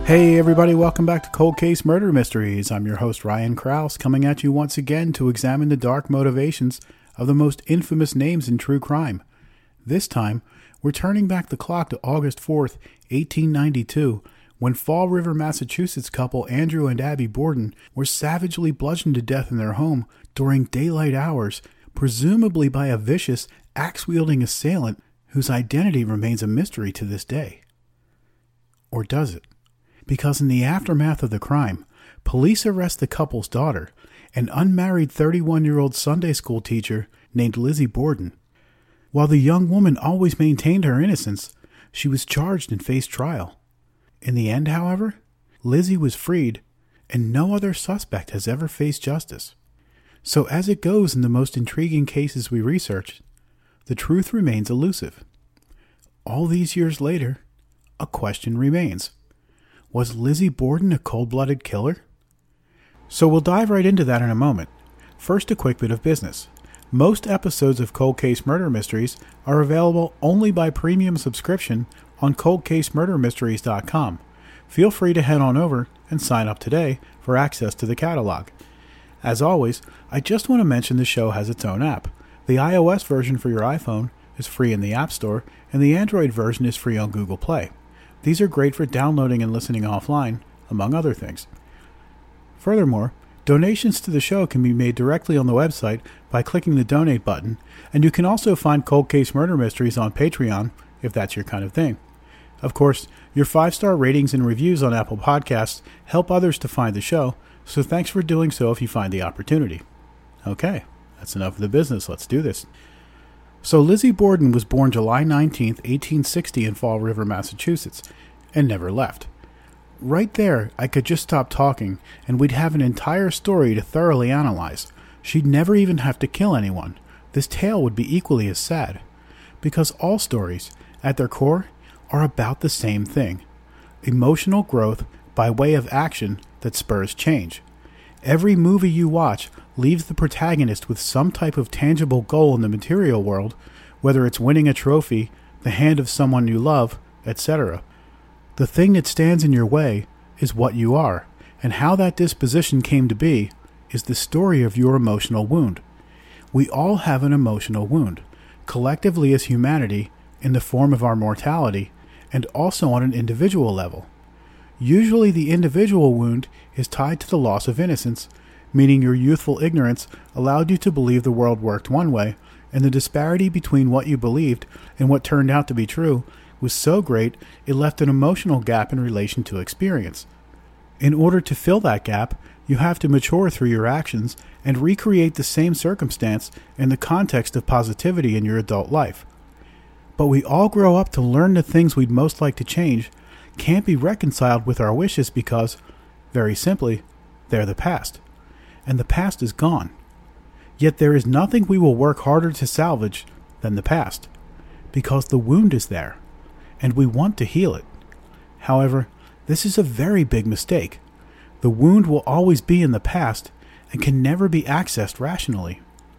Hey everybody, welcome back to Cold Case Murder Mysteries. I'm your host Ryan Krause, coming at you once again to examine the dark motivations of the most infamous names in true crime. This time, we're turning back the clock to August 4th, 1892, when Fall River, Massachusetts couple Andrew and Abby Borden were savagely bludgeoned to death in their home during daylight hours, presumably by a vicious, axe-wielding assailant whose identity remains a mystery to this day. Or does it? Because in the aftermath of the crime, police arrest the couple's daughter, an unmarried 31-year-old Sunday school teacher named Lizzie Borden. While the young woman always maintained her innocence, she was charged and faced trial. In the end, however, Lizzie was freed, and no other suspect has ever faced justice. So as it goes in the most intriguing cases we researched, the truth remains elusive. All these years later, a question remains. Was Lizzie Borden a cold-blooded killer? So we'll dive right into that in a moment. First, a quick bit of business. Most episodes of Cold Case Murder Mysteries are available only by premium subscription on coldcasemurdermysteries.com. Feel free to head on over and sign up today for access to the catalog. As always, I just want to mention the show has its own app. The iOS version for your iPhone is free in the App Store, and the Android version is free on Google Play. These are great for downloading and listening offline, among other things. Furthermore, donations to the show can be made directly on the website by clicking the donate button, and you can also find Cold Case Murder Mysteries on Patreon, if that's your kind of thing. Of course, your 5-star ratings and reviews on Apple Podcasts help others to find the show, so thanks for doing so if you find the opportunity. Okay, that's enough of the business. Let's do this. So Lizzie Borden was born July 19, 1860 in Fall River, Massachusetts, and never left. Right there, I could just stop talking, and we'd have an entire story to thoroughly analyze. She'd never even have to kill anyone. This tale would be equally as sad. Because all stories, at their core, are about the same thing. Emotional growth by way of action that spurs change. Every movie you watch leaves the protagonist with some type of tangible goal in the material world, whether it's winning a trophy, the hand of someone you love, etc. The thing that stands in your way is what you are, and how that disposition came to be is the story of your emotional wound. We all have an emotional wound, collectively as humanity, in the form of our mortality, and also on an individual level. Usually the individual wound is tied to the loss of innocence, meaning your youthful ignorance allowed you to believe the world worked one way, and the disparity between what you believed and what turned out to be true was so great it left an emotional gap in relation to experience. In order to fill that gap, you have to mature through your actions and recreate the same circumstance in the context of positivity in your adult life. But we all grow up to learn the things we'd most like to change can't be reconciled with our wishes because, very simply, they're the past. And the past is gone. Yet there is nothing we will work harder to salvage than the past, because the wound is there, and we want to heal it. However, this is a very big mistake. The wound will always be in the past and can never be accessed rationally.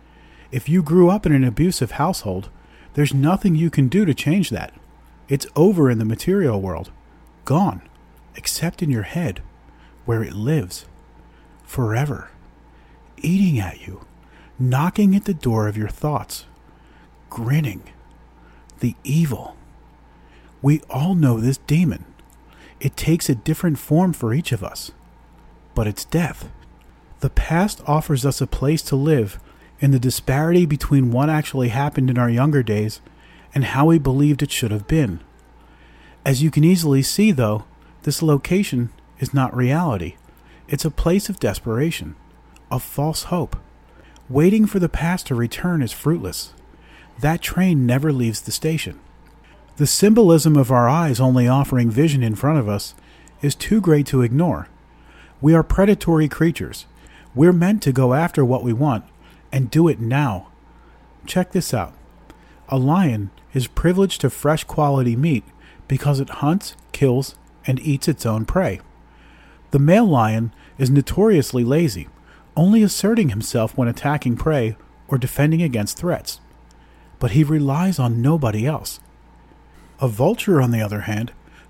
If you grew up in an abusive household, there's nothing you can do to change that. It's over in the material world. Gone, except in your head, where it lives. Forever. Eating at you. Knocking at the door of your thoughts. Grinning. The evil. We all know this demon. It takes a different form for each of us. But it's death. The past offers us a place to live in the disparity between what actually happened in our younger days and how we believed it should have been. As you can easily see, though, this location is not reality. It's a place of desperation, of false hope. Waiting for the past to return is fruitless. That train never leaves the station. The symbolism of our eyes only offering vision in front of us is too great to ignore. We are predatory creatures. We're meant to go after what we want and do it now. Check this out. A lion is privileged to fresh quality meat because it hunts, kills, and eats its own prey. The male lion is notoriously lazy, only asserting himself when attacking prey or defending against threats. But he relies on nobody else. A vulture, on the other hand,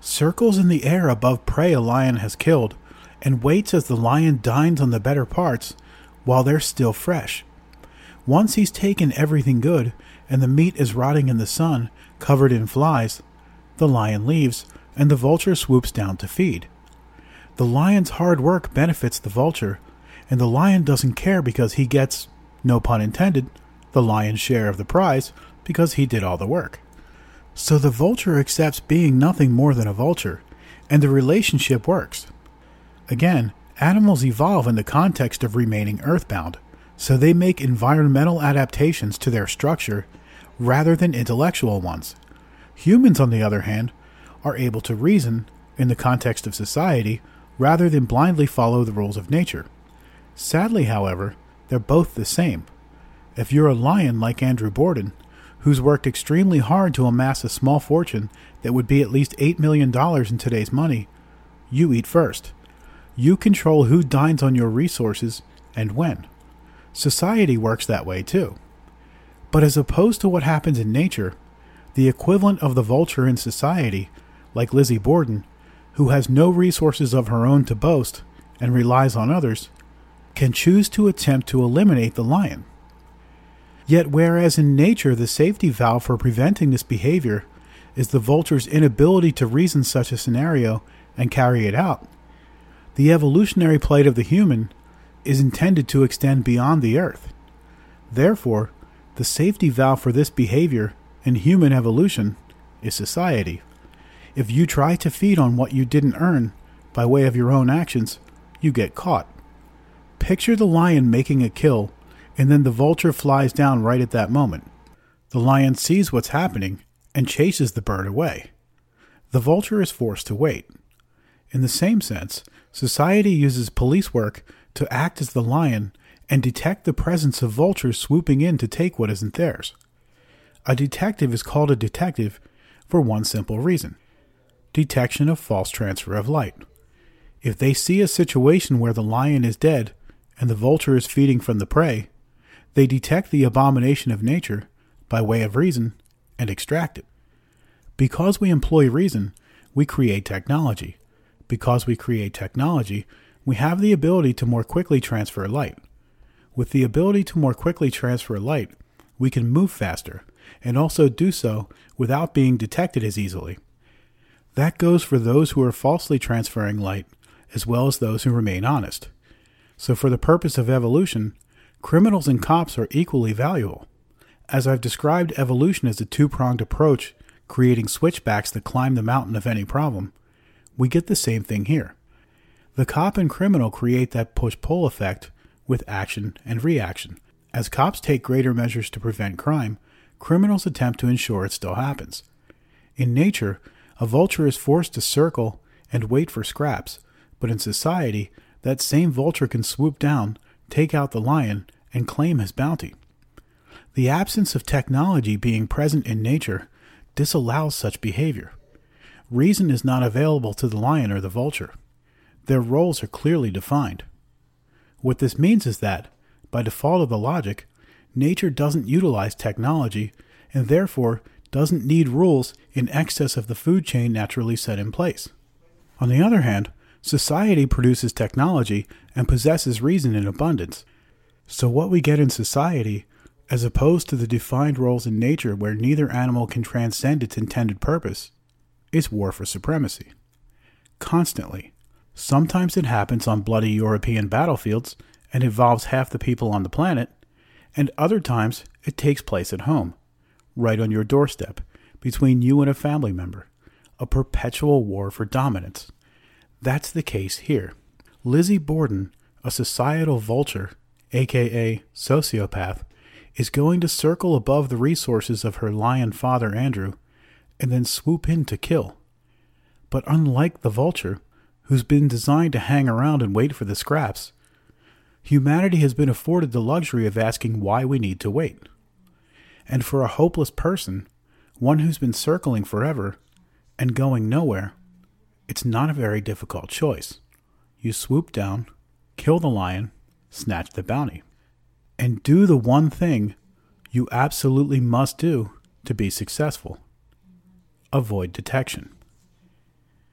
circles in the air above prey a lion has killed, and waits as the lion dines on the better parts while they're still fresh. Once he's taken everything good, and the meat is rotting in the sun, covered in flies, the lion leaves, and the vulture swoops down to feed. The lion's hard work benefits the vulture, and the lion doesn't care because he gets, no pun intended, the lion's share of the prize because he did all the work. So the vulture accepts being nothing more than a vulture, and the relationship works. Again, animals evolve in the context of remaining earthbound, so they make environmental adaptations to their structure rather than intellectual ones. Humans, on the other hand, are able to reason in the context of society rather than blindly follow the rules of nature. Sadly, however, they're both the same. If you're a lion like Andrew Borden, who's worked extremely hard to amass a small fortune that would be at least $8 million in today's money, you eat first. You control who dines on your resources and when. Society works that way too. But as opposed to what happens in nature, the equivalent of the vulture in society, like Lizzie Borden, who has no resources of her own to boast and relies on others, can choose to attempt to eliminate the lion. Yet whereas in nature the safety valve for preventing this behavior is the vulture's inability to reason such a scenario and carry it out, the evolutionary plight of the human is intended to extend beyond the earth. Therefore, the safety valve for this behavior in human evolution is society. If you try to feed on what you didn't earn by way of your own actions, you get caught. Picture the lion making a kill, and then the vulture flies down right at that moment. The lion sees what's happening and chases the bird away. The vulture is forced to wait. In the same sense, society uses police work to act as the lion and detect the presence of vultures swooping in to take what isn't theirs. A detective is called a detective for one simple reason: detection of false transfer of light. If they see a situation where the lion is dead and the vulture is feeding from the prey, they detect the abomination of nature by way of reason and extract it. Because we employ reason, we create technology. Because we create technology, we have the ability to more quickly transfer light. With the ability to more quickly transfer light, we can move faster and also do so without being detected as easily. That goes for those who are falsely transferring light as well as those who remain honest. So for the purpose of evolution, criminals and cops are equally valuable. As I've described evolution as a two-pronged approach, creating switchbacks that climb the mountain of any problem, we get the same thing here. The cop and criminal create that push-pull effect with action and reaction. As cops take greater measures to prevent crime, criminals attempt to ensure it still happens. In nature, a vulture is forced to circle and wait for scraps, but in society, that same vulture can swoop down, take out the lion, and claim his bounty. The absence of technology being present in nature disallows such behavior. Reason is not available to the lion or the vulture. Their roles are clearly defined. What this means is that, by default of the logic, nature doesn't utilize technology and therefore doesn't need rules in excess of the food chain naturally set in place. On the other hand, society produces technology and possesses reason in abundance. So what we get in society, as opposed to the defined roles in nature where neither animal can transcend its intended purpose, is war for supremacy. Constantly. Sometimes it happens on bloody European battlefields and involves half the people on the planet, and other times it takes place at home, right on your doorstep, between you and a family member. A perpetual war for dominance. That's the case here. Lizzie Borden, a societal vulture, aka sociopath, is going to circle above the resources of her lion father Andrew and then swoop in to kill. But unlike the vulture, who's been designed to hang around and wait for the scraps, humanity has been afforded the luxury of asking why we need to wait. And for a hopeless person, one who's been circling forever and going nowhere, it's not a very difficult choice. You swoop down, kill the lion, snatch the bounty, and do the one thing you absolutely must do to be successful. Avoid detection.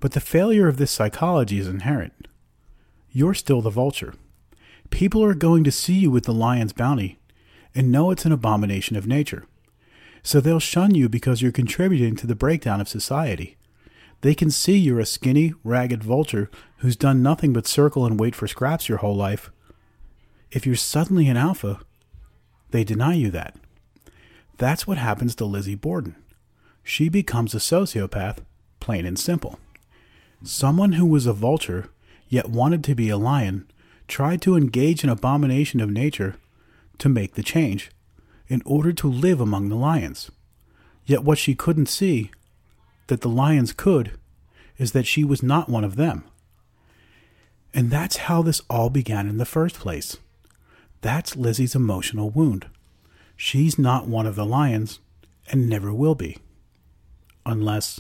But the failure of this psychology is inherent. You're still the vulture. People are going to see you with the lion's bounty and know it's an abomination of nature. So they'll shun you because you're contributing to the breakdown of society. They can see you're a skinny, ragged vulture who's done nothing but circle and wait for scraps your whole life. If you're suddenly an alpha, they deny you that. That's what happens to Lizzie Borden. She becomes a sociopath, plain and simple. Someone who was a vulture, yet wanted to be a lion, tried to engage an abomination of nature to make the change, in order to live among the lions. Yet what she couldn't see, that the lions could, is that she was not one of them. And that's how this all began in the first place. That's Lizzie's emotional wound. She's not one of the lions, and never will be. Unless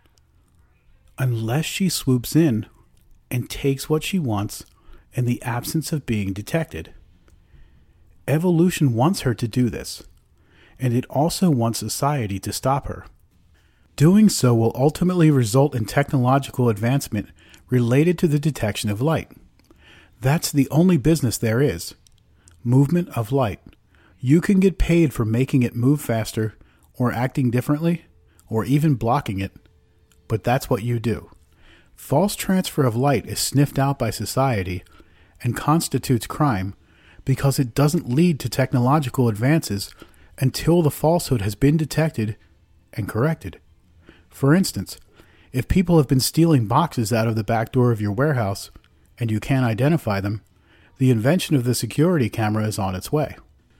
she swoops in and takes what she wants in the absence of being detected. Evolution wants her to do this, and it also wants society to stop her. Doing so will ultimately result in technological advancement related to the detection of light. That's the only business there is. Movement of light. You can get paid for making it move faster, or acting differently, or even blocking it, but that's what you do. False transfer of light is sniffed out by society and constitutes crime because it doesn't lead to technological advances until the falsehood has been detected and corrected. For instance, if people have been stealing boxes out of the back door of your warehouse and you can't identify them, the invention of the security camera is on its way.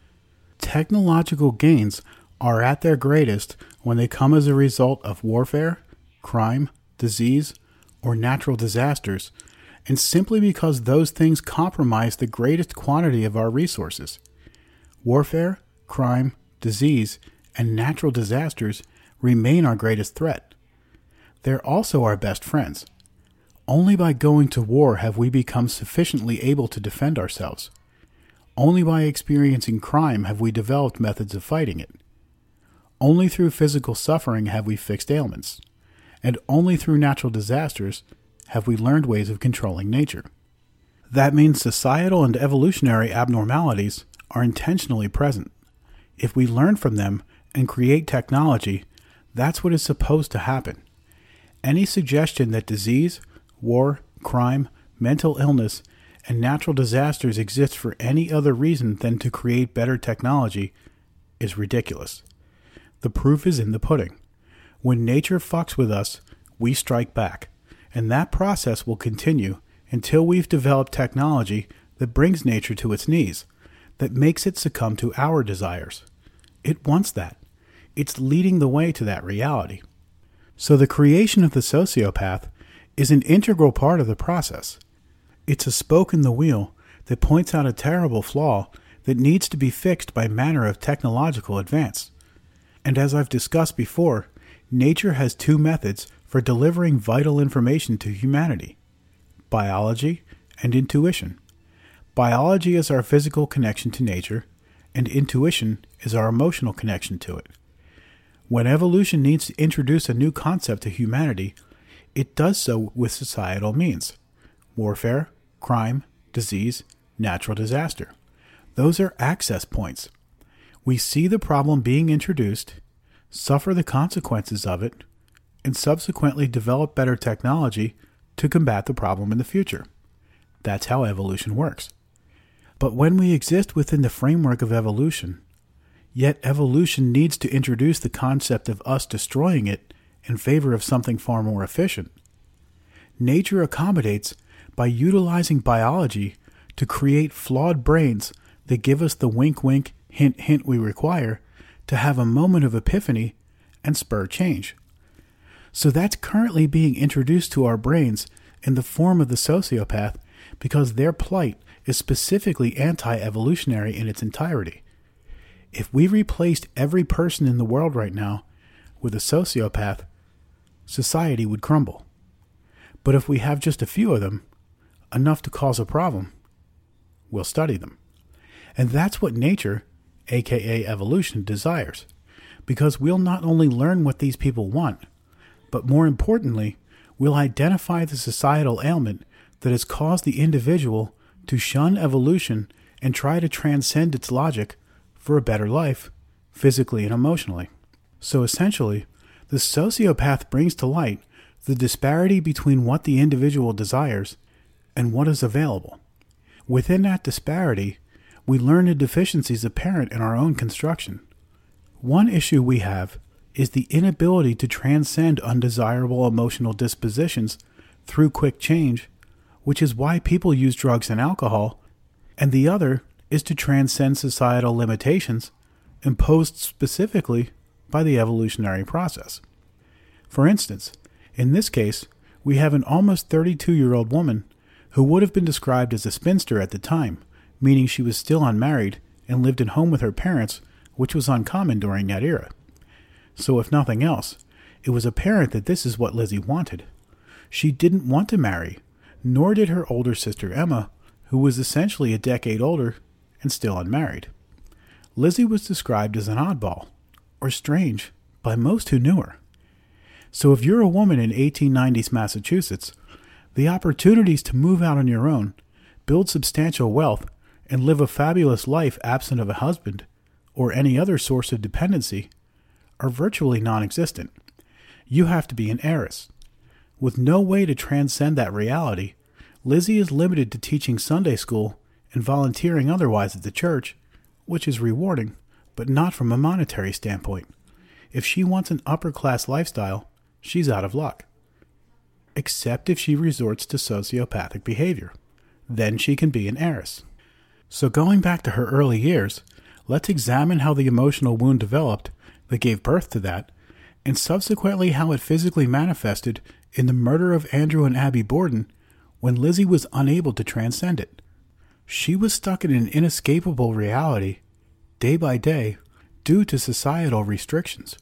Technological gains are at their greatest when they come as a result of warfare, crime, disease, or natural disasters, and simply because those things compromise the greatest quantity of our resources. Warfare, crime, disease, and natural disasters remain our greatest threat. They're also our best friends. Only by going to war have we become sufficiently able to defend ourselves. Only by experiencing crime have we developed methods of fighting it. Only through physical suffering have we fixed ailments. And only through natural disasters have we learned ways of controlling nature. That means societal and evolutionary abnormalities are intentionally present. If we learn from them and create technology, that's what is supposed to happen. Any suggestion that disease, war, crime, mental illness, and natural disasters exist for any other reason than to create better technology is ridiculous. The proof is in the pudding. When nature fucks with us, we strike back, and that process will continue until we've developed technology that brings nature to its knees, that makes it succumb to our desires. It wants that. It's leading the way to that reality. So the creation of the sociopath is an integral part of the process. It's a spoke in the wheel that points out a terrible flaw that needs to be fixed by manner of technological advance. And as I've discussed before, nature has two methods for delivering vital information to humanity: biology and intuition. Biology is our physical connection to nature, and intuition is our emotional connection to it. When evolution needs to introduce a new concept to humanity, it does so with societal means: warfare, crime, disease, natural disaster. Those are access points. We see the problem being introduced, suffer the consequences of it, and subsequently develop better technology to combat the problem in the future. That's how evolution works. But when we exist within the framework of evolution, yet evolution needs to introduce the concept of us destroying it in favor of something far more efficient, nature accommodates by utilizing biology to create flawed brains that give us the wink-wink, hint-hint we require to have a moment of epiphany and spur change. So that's currently being introduced to our brains in the form of the sociopath because their plight is specifically anti-evolutionary in its entirety. If we replaced every person in the world right now with a sociopath, society would crumble. But if we have just a few of them, enough to cause a problem, we'll study them. And that's what nature, aka evolution, desires. Because we'll not only learn what these people want, but more importantly, we'll identify the societal ailment that has caused the individual to shun evolution and try to transcend its logic for a better life, physically and emotionally. So essentially, the sociopath brings to light the disparity between what the individual desires and what is available. Within that disparity, we learn the deficiencies apparent in our own construction. One issue we have is the inability to transcend undesirable emotional dispositions through quick change, which is why people use drugs and alcohol, and the other is to transcend societal limitations imposed specifically by the evolutionary process. For instance, in this case, we have an almost 32-year-old woman who would have been described as a spinster at the time, meaning she was still unmarried and lived at home with her parents, which was uncommon during that era. So if nothing else, it was apparent that this is what Lizzie wanted. She didn't want to marry, nor did her older sister Emma, who was essentially a decade older and still unmarried. Lizzie was described as an oddball, or strange, by most who knew her. So if you're a woman in 1890s Massachusetts, the opportunities to move out on your own, build substantial wealth, and live a fabulous life absent of a husband or any other source of dependency are virtually non-existent. You have to be an heiress. With no way to transcend that reality, Lizzie is limited to teaching Sunday school and volunteering otherwise at the church, which is rewarding, but not from a monetary standpoint. If she wants an upper-class lifestyle, she's out of luck. Except if she resorts to sociopathic behavior. Then she can be an heiress. So going back to her early years, let's examine how the emotional wound developed that gave birth to that, and subsequently how it physically manifested in the murder of Andrew and Abby Borden when Lizzie was unable to transcend it. She was stuck in an inescapable reality, day by day, due to societal restrictions.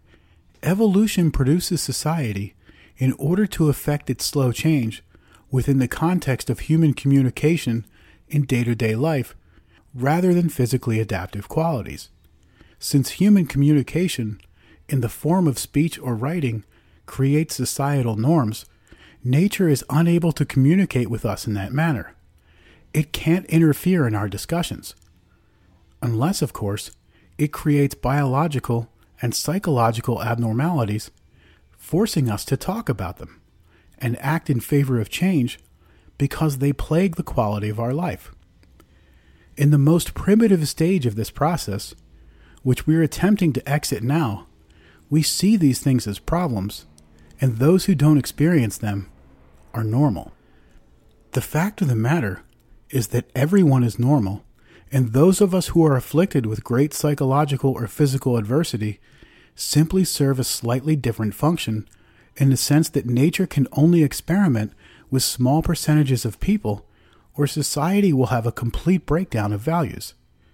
Evolution produces society in order to effect its slow change within the context of human communication in day-to-day life, rather than physically adaptive qualities. Since human communication, in the form of speech or writing, creates societal norms, nature is unable to communicate with us in that manner. It can't interfere in our discussions. Unless, of course, it creates biological and psychological abnormalities, forcing us to talk about them and act in favor of change because they plague the quality of our life. In the most primitive stage of this process, which we're attempting to exit now, we see these things as problems, and those who don't experience them are normal. The fact of the matter is that everyone is normal, and those of us who are afflicted with great psychological or physical adversity simply serve a slightly different function in the sense that nature can only experiment with small percentages of people, or society will have a complete breakdown of values.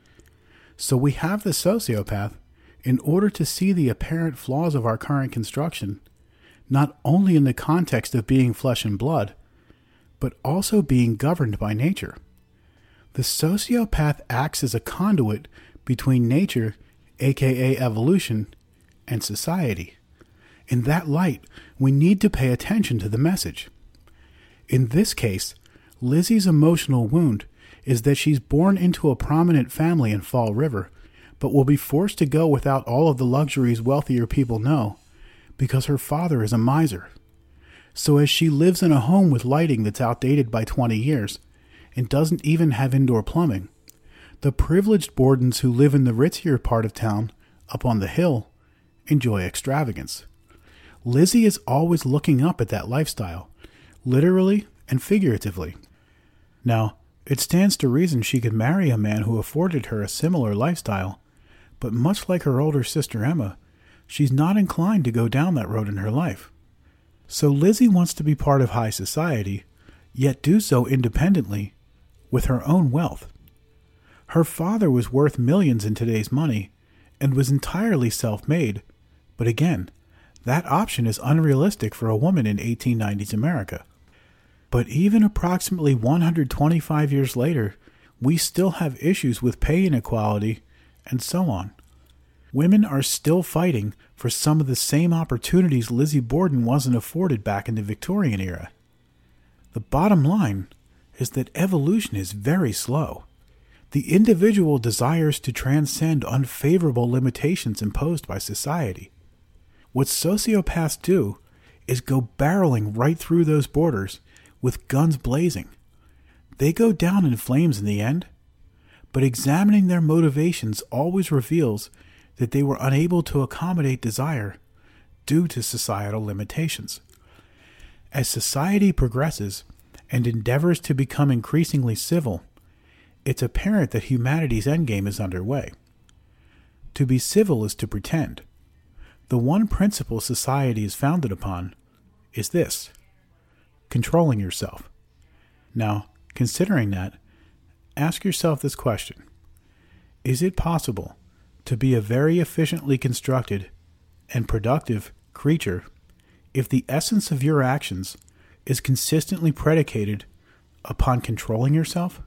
So we have the sociopath in order to see the apparent flaws of our current construction, not only in the context of being flesh and blood, but also being governed by nature. The sociopath acts as a conduit between nature, aka evolution, and society. In that light, we need to pay attention to the message. In this case, Lizzie's emotional wound is that she's born into a prominent family in Fall River, but will be forced to go without all of the luxuries wealthier people know, because her father is a miser. So as she lives in a home with lighting that's outdated by 20 years, and doesn't even have indoor plumbing, the privileged Bordens who live in the ritzier part of town, up on the hill, enjoy extravagance. Lizzie is always looking up at that lifestyle, literally and figuratively. Now, it stands to reason she could marry a man who afforded her a similar lifestyle, but much like her older sister Emma, she's not inclined to go down that road in her life. So Lizzie wants to be part of high society, yet do so independently, with her own wealth. Her father was worth millions in today's money, and was entirely self-made, but again, that option is unrealistic for a woman in 1890s America. But even approximately 125 years later, we still have issues with pay inequality, and so on. women are still fighting for some of the same opportunities Lizzie Borden wasn't afforded back in the Victorian era. The bottom line is that evolution is very slow. The individual desires to transcend unfavorable limitations imposed by society. What sociopaths do is go barreling right through those borders with guns blazing. They go down in flames in the end, but examining their motivations always reveals that they were unable to accommodate desire due to societal limitations. As society progresses and endeavors to become increasingly civil, it's apparent that humanity's endgame is underway. To be civil is to pretend. The one principle society is founded upon is this: controlling yourself. Now, considering that, ask yourself this question: is it possible to be a very efficiently constructed and productive creature if the essence of your actions is consistently predicated upon controlling yourself?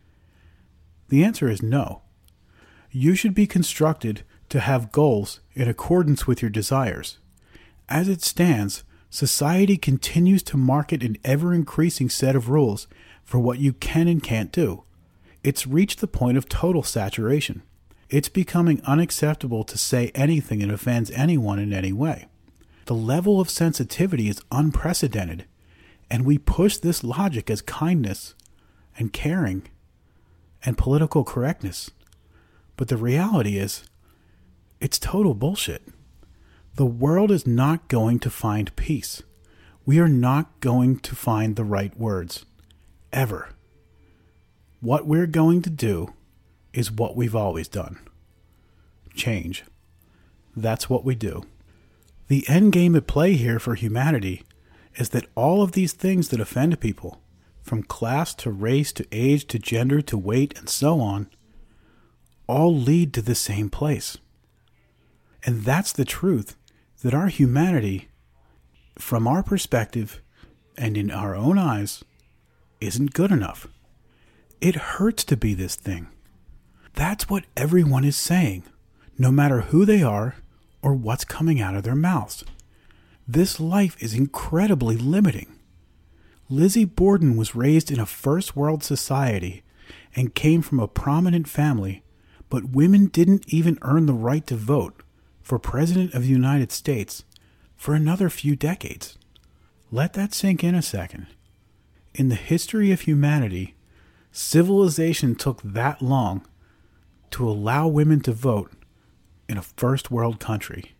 The answer is no. You should be constructed to have goals in accordance with your desires. As it stands, society continues to market an ever-increasing set of rules for what you can and can't do. It's reached the point of total saturation. It's becoming unacceptable to say anything that offends anyone in any way. The level of sensitivity is unprecedented, and we push this logic as kindness and caring and political correctness. But the reality is, it's total bullshit. The world is not going to find peace. We are not going to find the right words. Ever. What we're going to do is what we've always done. Change. That's what we do. The end game at play here for humanity is that all of these things that offend people, from class to race to age to gender to weight and so on, all lead to the same place. And that's the truth, that our humanity, from our perspective and in our own eyes, isn't good enough. It hurts to be this thing. That's what everyone is saying, no matter who they are or what's coming out of their mouths. This life is incredibly limiting. Lizzie Borden was raised in a first world society and came from a prominent family, but women didn't even earn the right to vote for President of the United States for another few decades. Let that sink in a second. In the history of humanity, civilization took that long to allow women to vote in a first world country.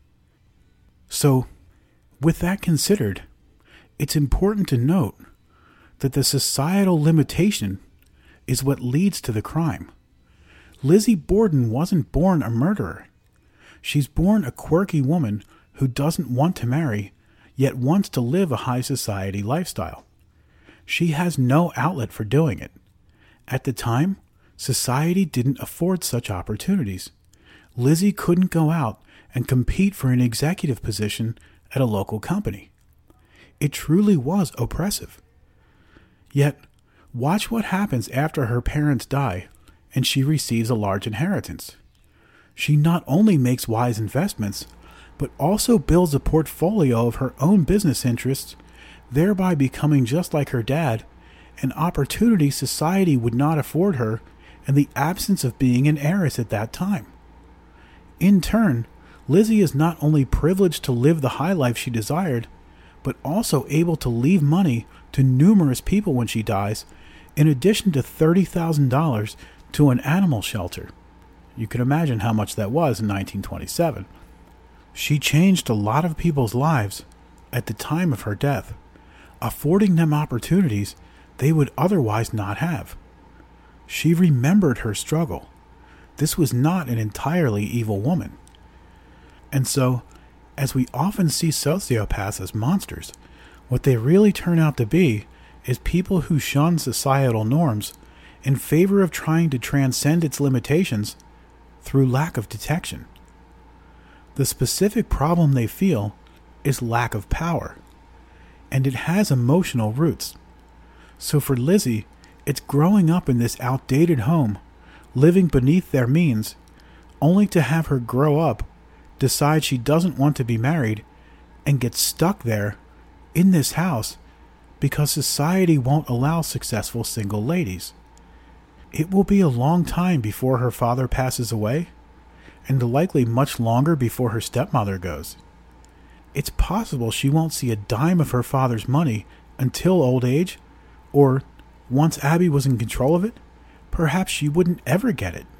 So, with that considered, it's important to note that the societal limitation is what leads to the crime. Lizzie Borden wasn't born a murderer. She's born a quirky woman who doesn't want to marry, yet wants to live a high society lifestyle. She has no outlet for doing it. At the time, society didn't afford such opportunities. Lizzie couldn't go out and compete for an executive position at a local company. It truly was oppressive. Yet, watch what happens after her parents die and she receives a large inheritance. She not only makes wise investments, but also builds a portfolio of her own business interests, thereby becoming just like her dad, an opportunity society would not afford her in the absence of being an heiress at that time. In turn, Lizzie is not only privileged to live the high life she desired, but also able to leave money to numerous people when she dies, in addition to $30,000 to an animal shelter. You can imagine how much that was in 1927. She changed a lot of people's lives at the time of her death, affording them opportunities they would otherwise not have. She remembered her struggle. This was not an entirely evil woman. And so, as we often see sociopaths as monsters, what they really turn out to be is people who shun societal norms in favor of trying to transcend its limitations through lack of detection. The specific problem they feel is lack of power, and it has emotional roots. So for Lizzie, it's growing up in this outdated home, living beneath their means, only to have her grow up decides she doesn't want to be married and gets stuck there in this house because society won't allow successful single ladies. It will be a long time before her father passes away, and likely much longer before her stepmother goes. It's possible she won't see a dime of her father's money until old age, or once Abby was in control of it, perhaps she wouldn't ever get it.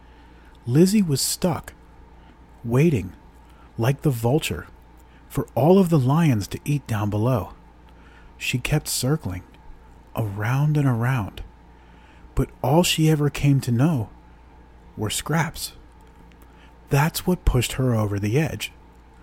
Lizzie was stuck, waiting, like the vulture, for all of the lions to eat down below. She kept circling, around and around, but all she ever came to know were scraps. That's what pushed her over the edge.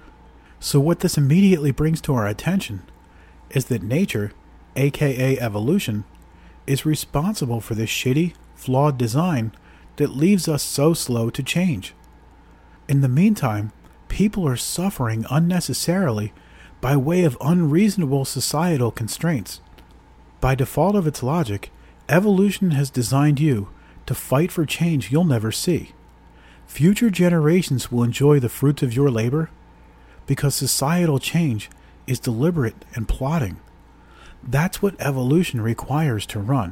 So what this immediately brings to our attention is that nature, aka evolution, is responsible for this shitty, flawed design that leaves us so slow to change. In the meantime, people are suffering unnecessarily by way of unreasonable societal constraints. By default of its logic, evolution has designed you to fight for change you'll never see. Future generations will enjoy the fruits of your labor because societal change is deliberate and plotting. That's what evolution requires to run.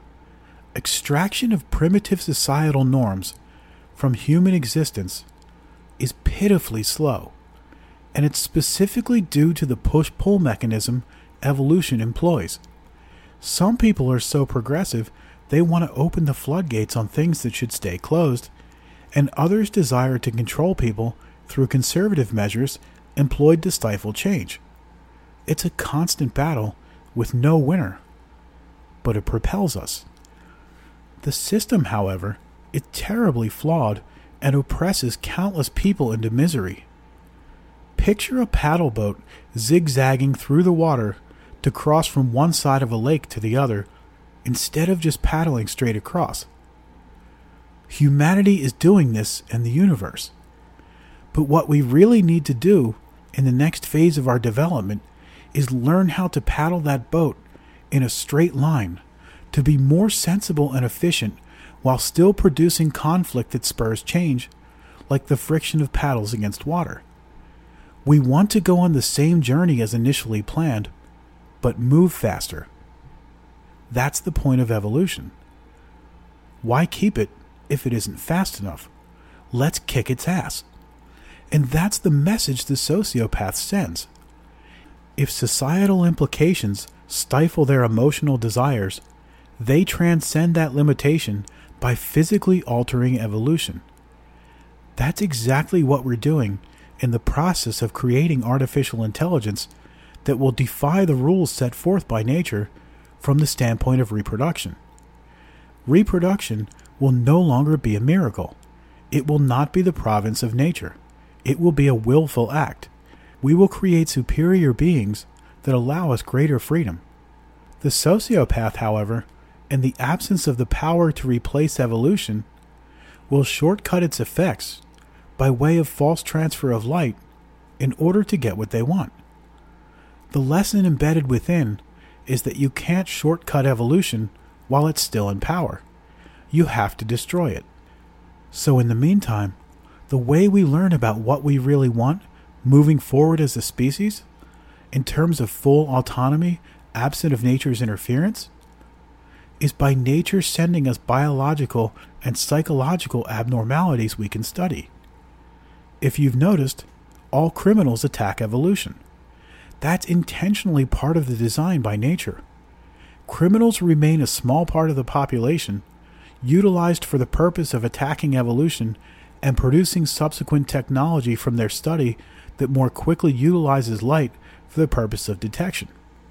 Extraction of primitive societal norms from human existence is pitifully slow, and it's specifically due to the push-pull mechanism evolution employs. Some people are so progressive they want to open the floodgates on things that should stay closed, and others desire to control people through conservative measures employed to stifle change. It's a constant battle with no winner, but it propels us. The system, however, is terribly flawed and oppresses countless people into misery. Picture a paddle boat zigzagging through the water to cross from one side of a lake to the other, instead of just paddling straight across. Humanity is doing this in the universe. But what we really need to do in the next phase of our development is learn how to paddle that boat in a straight line, to be more sensible and efficient while still producing conflict that spurs change, like the friction of paddles against water. We want to go on the same journey as initially planned, but move faster. That's the point of evolution. Why keep it if it isn't fast enough? Let's kick its ass. And that's the message the sociopath sends. If societal implications stifle their emotional desires, they transcend that limitation by physically altering evolution. That's exactly what we're doing in the process of creating artificial intelligence that will defy the rules set forth by nature from the standpoint of reproduction. Reproduction will no longer be a miracle. It will not be the province of nature. It will be a willful act. We will create superior beings that allow us greater freedom. The sociopath, however, in the absence of the power to replace evolution, will shortcut its effects by way of false transfer of light in order to get what they want. The lesson embedded within is that you can't shortcut evolution while it's still in power. You have to destroy it. So in the meantime, the way we learn about what we really want moving forward as a species, in terms of full autonomy absent of nature's interference, is by nature sending us biological and psychological abnormalities we can study. If you've noticed, all criminals attack evolution. That's intentionally part of the design by nature. Criminals remain a small part of the population, utilized for the purpose of attacking evolution and producing subsequent technology from their study that more quickly utilizes light for the purpose of detection.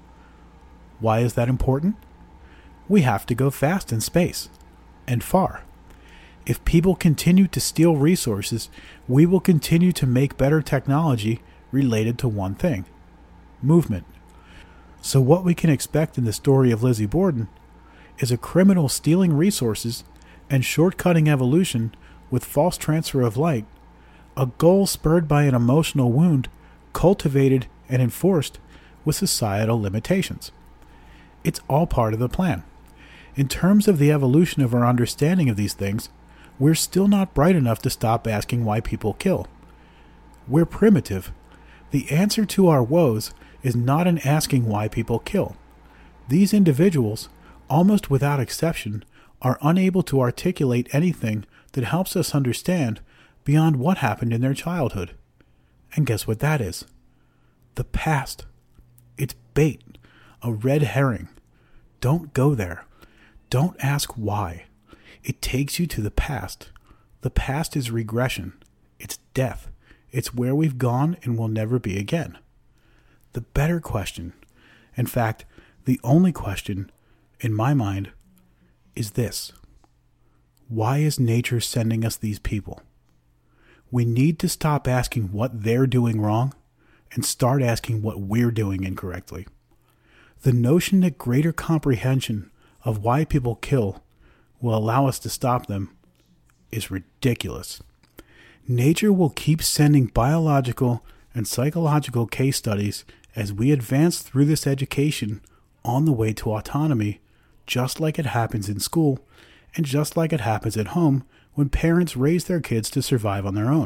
Why is that important? We have to go fast in space, and far. If people continue to steal resources, we will continue to make better technology related to one thing: movement. So what we can expect in the story of Lizzie Borden is a criminal stealing resources and shortcutting evolution with false transfer of light, a goal spurred by an emotional wound cultivated and enforced with societal limitations. It's all part of the plan. In terms of the evolution of our understanding of these things, we're still not bright enough to stop asking why people kill. We're primitive. The answer to our woes is not in asking why people kill. These individuals, almost without exception, are unable to articulate anything that helps us understand beyond what happened in their childhood. And guess what that is? The past. It's bait, a red herring. Don't go there. Don't ask why. It takes you to the past. The past is regression. It's death. It's where we've gone and will never be again. The better question, in fact, the only question, in my mind, is this. Why is nature sending us these people? We need to stop asking what they're doing wrong and start asking what we're doing incorrectly. The notion that greater comprehension of why people kill will allow us to stop them is ridiculous. Nature will keep sending biological and psychological case studies as we advance through this education on the way to autonomy, just like it happens in school and just like it happens at home when parents raise their kids to survive on their own.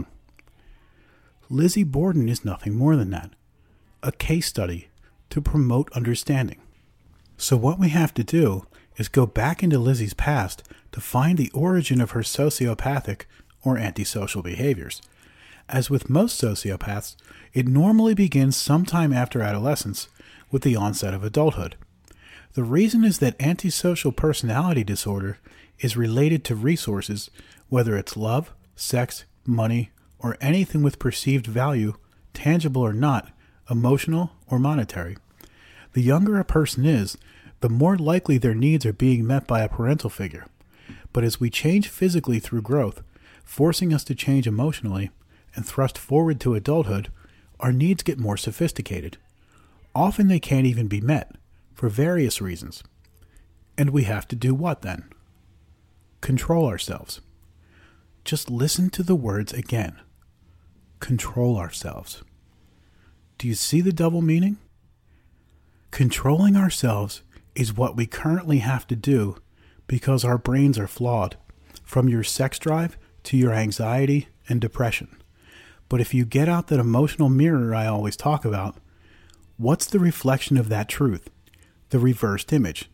Lizzie Borden is nothing more than that, a case study to promote understanding. So what we have to do is go back into Lizzie's past to find the origin of her sociopathic or antisocial behaviors. As with most sociopaths, it normally begins sometime after adolescence with the onset of adulthood. The reason is that antisocial personality disorder is related to resources, whether it's love, sex, money, or anything with perceived value, tangible or not, emotional or monetary. The younger a person is, the more likely their needs are being met by a parental figure. But as we change physically through growth, forcing us to change emotionally, and thrust forward to adulthood, our needs get more sophisticated. Often they can't even be met, for various reasons. And we have to do what then? Control ourselves. Just listen to the words again. Control ourselves. Do you see the double meaning? Controlling ourselves is what we currently have to do because our brains are flawed, from your sex drive to your anxiety and depression. But if you get out that emotional mirror I always talk about, what's the reflection of that truth? The reversed image.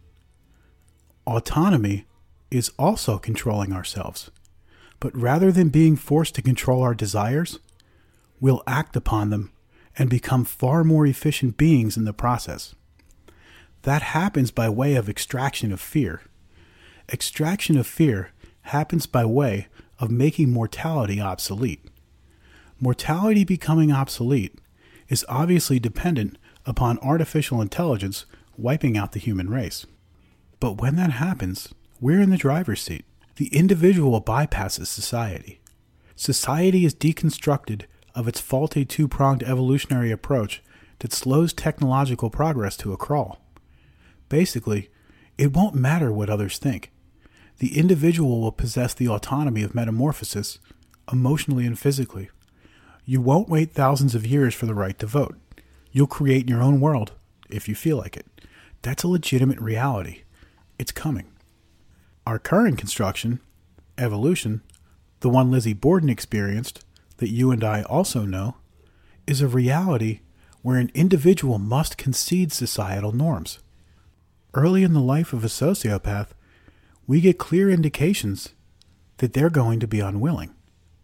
Autonomy is also controlling ourselves. But rather than being forced to control our desires, we'll act upon them and become far more efficient beings in the process. That happens by way of extraction of fear. Extraction of fear happens by way of making mortality obsolete. Mortality becoming obsolete is obviously dependent upon artificial intelligence wiping out the human race. But when that happens, we're in the driver's seat. The individual bypasses society. Society is deconstructed of its faulty two-pronged evolutionary approach that slows technological progress to a crawl. Basically, it won't matter what others think. The individual will possess the autonomy of metamorphosis, emotionally and physically. You won't wait thousands of years for the right to vote. You'll create your own world, if you feel like it. That's a legitimate reality. It's coming. Our current construction, evolution, the one Lizzie Borden experienced, that you and I also know, is a reality where an individual must concede societal norms. Early in the life of a sociopath, we get clear indications that they're going to be unwilling.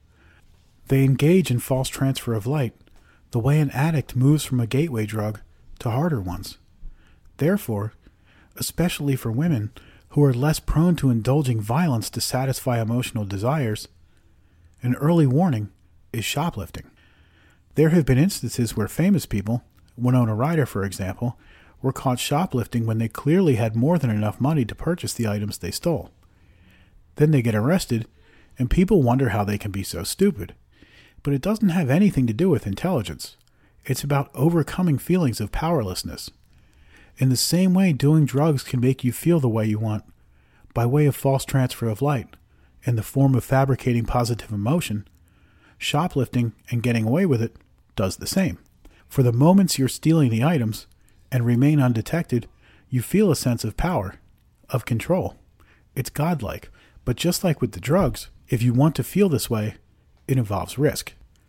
They engage in false transfer of light, the way an addict moves from a gateway drug to harder ones. Therefore, especially for women who are less prone to indulging violence to satisfy emotional desires, an early warning is shoplifting. There have been instances where famous people, Winona Ryder for example, were caught shoplifting when they clearly had more than enough money to purchase the items they stole. Then they get arrested, and people wonder how they can be so stupid. But it doesn't have anything to do with intelligence. It's about overcoming feelings of powerlessness. In the same way doing drugs can make you feel the way you want, by way of false transfer of light, in the form of fabricating positive emotion, shoplifting and getting away with it does the same. For the moments you're stealing the items and remain undetected, you feel a sense of power, of control. It's godlike, but just like with the drugs, if you want to feel this way, it involves risk.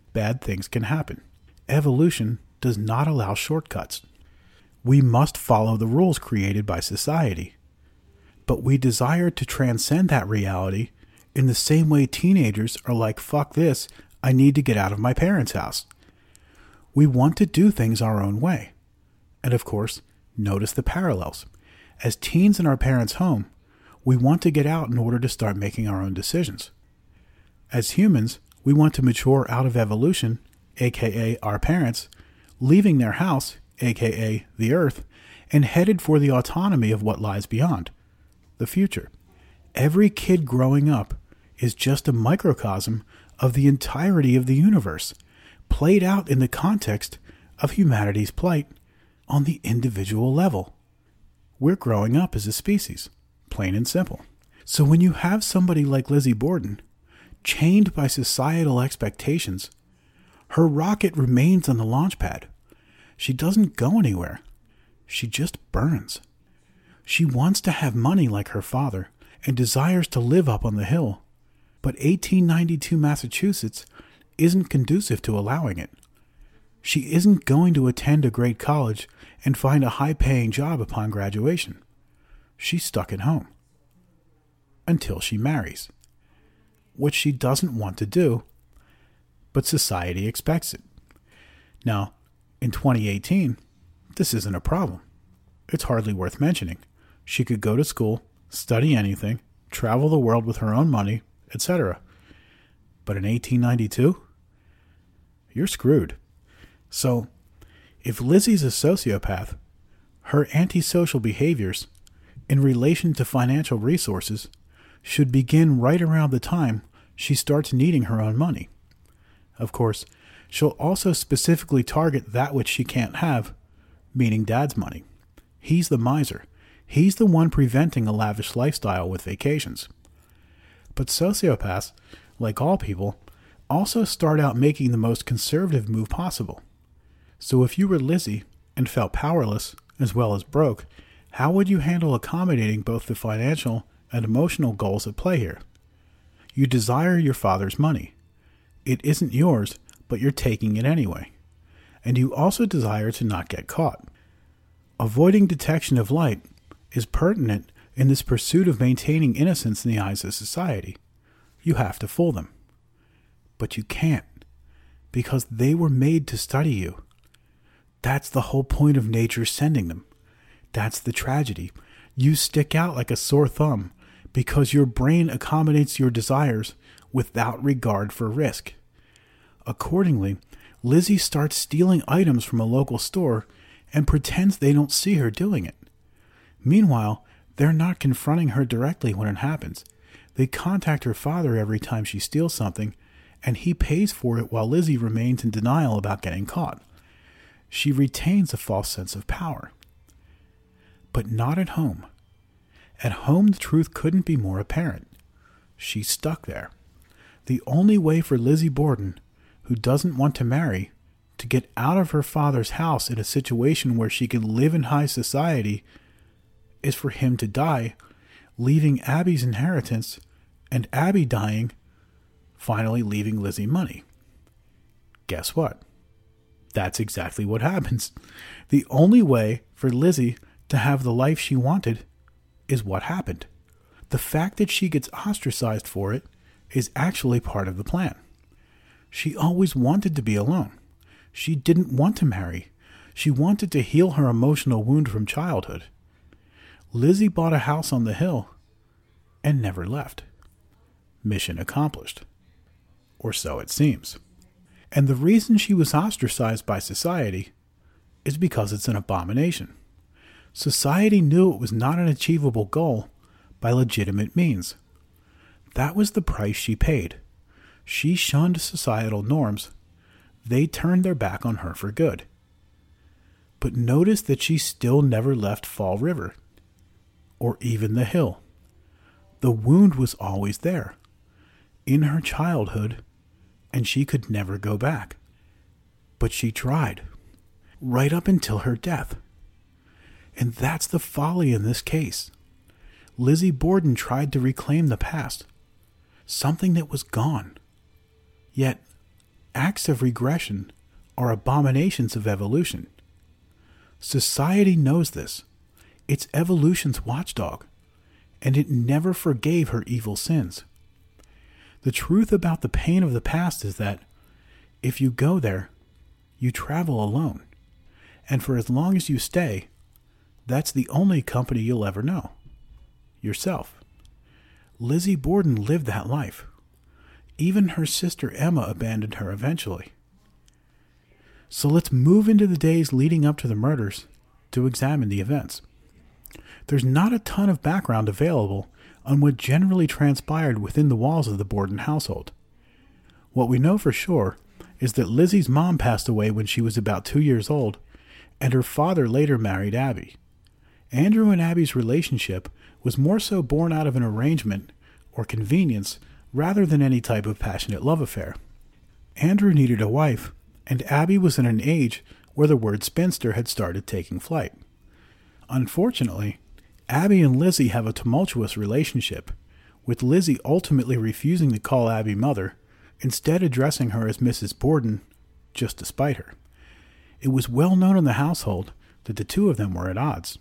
bad things can happen. Evolution does not allow shortcuts. We must follow the rules created by society. But we desire to transcend that reality in the same way teenagers are like, fuck this, I need to get out of my parents' house. We want to do things our own way. And of course, notice the parallels. As teens in our parents' home, we want to get out in order to start making our own decisions. As humans, we want to mature out of evolution, aka our parents, leaving their house, aka the earth, and headed for the autonomy of what lies beyond, the future. Every kid growing up is just a microcosm of the entirety of the universe, played out in the context of humanity's plight on the individual level. We're growing up as a species, plain and simple. So when you have somebody like Lizzie Borden, chained by societal expectations, her rocket remains on the launch pad. She doesn't go anywhere. She just burns. She wants to have money like her father and desires to live up on the hill. But 1892 Massachusetts isn't conducive to allowing it. She isn't going to attend a great college and find a high-paying job upon graduation. She's stuck at home. Until she marries. Which she doesn't want to do, but society expects it. Now, in 2018, this isn't a problem. It's hardly worth mentioning. She could go to school, study anything, travel the world with her own money, etc. But in 1892, you're screwed. So, if Lizzie's a sociopath, her antisocial behaviors in relation to financial resources should begin right around the time she starts needing her own money. Of course, she'll also specifically target that which she can't have, meaning Dad's money. He's the miser. He's the one preventing a lavish lifestyle with vacations. But sociopaths, like all people, also start out making the most conservative move possible. So if you were Lizzie and felt powerless as well as broke, how would you handle accommodating both the financial and emotional goals at play here? You desire your father's money. It isn't yours, but you're taking it anyway. And you also desire to not get caught. Avoiding detection of light is pertinent in this pursuit of maintaining innocence in the eyes of society. You have to fool them. But you can't, because they were made to study you. That's the whole point of nature sending them. That's the tragedy. You stick out like a sore thumb because your brain accommodates your desires without regard for risk. Accordingly, Lizzie starts stealing items from a local store and pretends they don't see her doing it. Meanwhile, they're not confronting her directly when it happens. They contact her father every time she steals something, and he pays for it while Lizzie remains in denial about getting caught. She retains a false sense of power. But not at home. At home, the truth couldn't be more apparent. She's stuck there. The only way for Lizzie Borden, who doesn't want to marry, to get out of her father's house in a situation where she can live in high society is for him to die, leaving Abby's inheritance, and Abby dying, finally leaving Lizzie money. Guess what? That's exactly what happens. The only way for Lizzie to have the life she wanted is what happened. The fact that she gets ostracized for it is actually part of the plan. She always wanted to be alone. She didn't want to marry. She wanted to heal her emotional wound from childhood. Lizzie bought a house on the hill and never left. Mission accomplished. Or so it seems. And the reason she was ostracized by society is because it's an abomination. Society knew it was not an achievable goal by legitimate means. That was the price she paid. She shunned societal norms. They turned their back on her for good. But notice that she still never left Fall River, or even the hill. The wound was always there, in her childhood, and she could never go back. But she tried, right up until her death. And that's the folly in this case. Lizzie Borden tried to reclaim the past, something that was gone. Yet, Acts of regression are abominations of evolution. Society knows this. It's evolution's watchdog, and it never forgave her evil sins. The truth about the pain of the past is that if you go there, you travel alone, and for as long as you stay, that's the only company you'll ever know. Yourself. Lizzie Borden lived that life. Even her sister Emma abandoned her eventually. So let's move into the days leading up to the murders to examine the events. There's not a ton of background available on what generally transpired within the walls of the Borden household. What we know for sure is that Lizzie's mom passed away when she was about 2 years old, and her father later married Abby. Andrew and Abby's relationship was more so born out of an arrangement or convenience rather than any type of passionate love affair. Andrew needed a wife, and Abby was in an age where the word spinster had started taking flight. Unfortunately, Abby and Lizzie have a tumultuous relationship, with Lizzie ultimately refusing to call Abby mother, instead addressing her as Mrs. Borden, just to spite her. It was well known in the household that the two of them were at odds.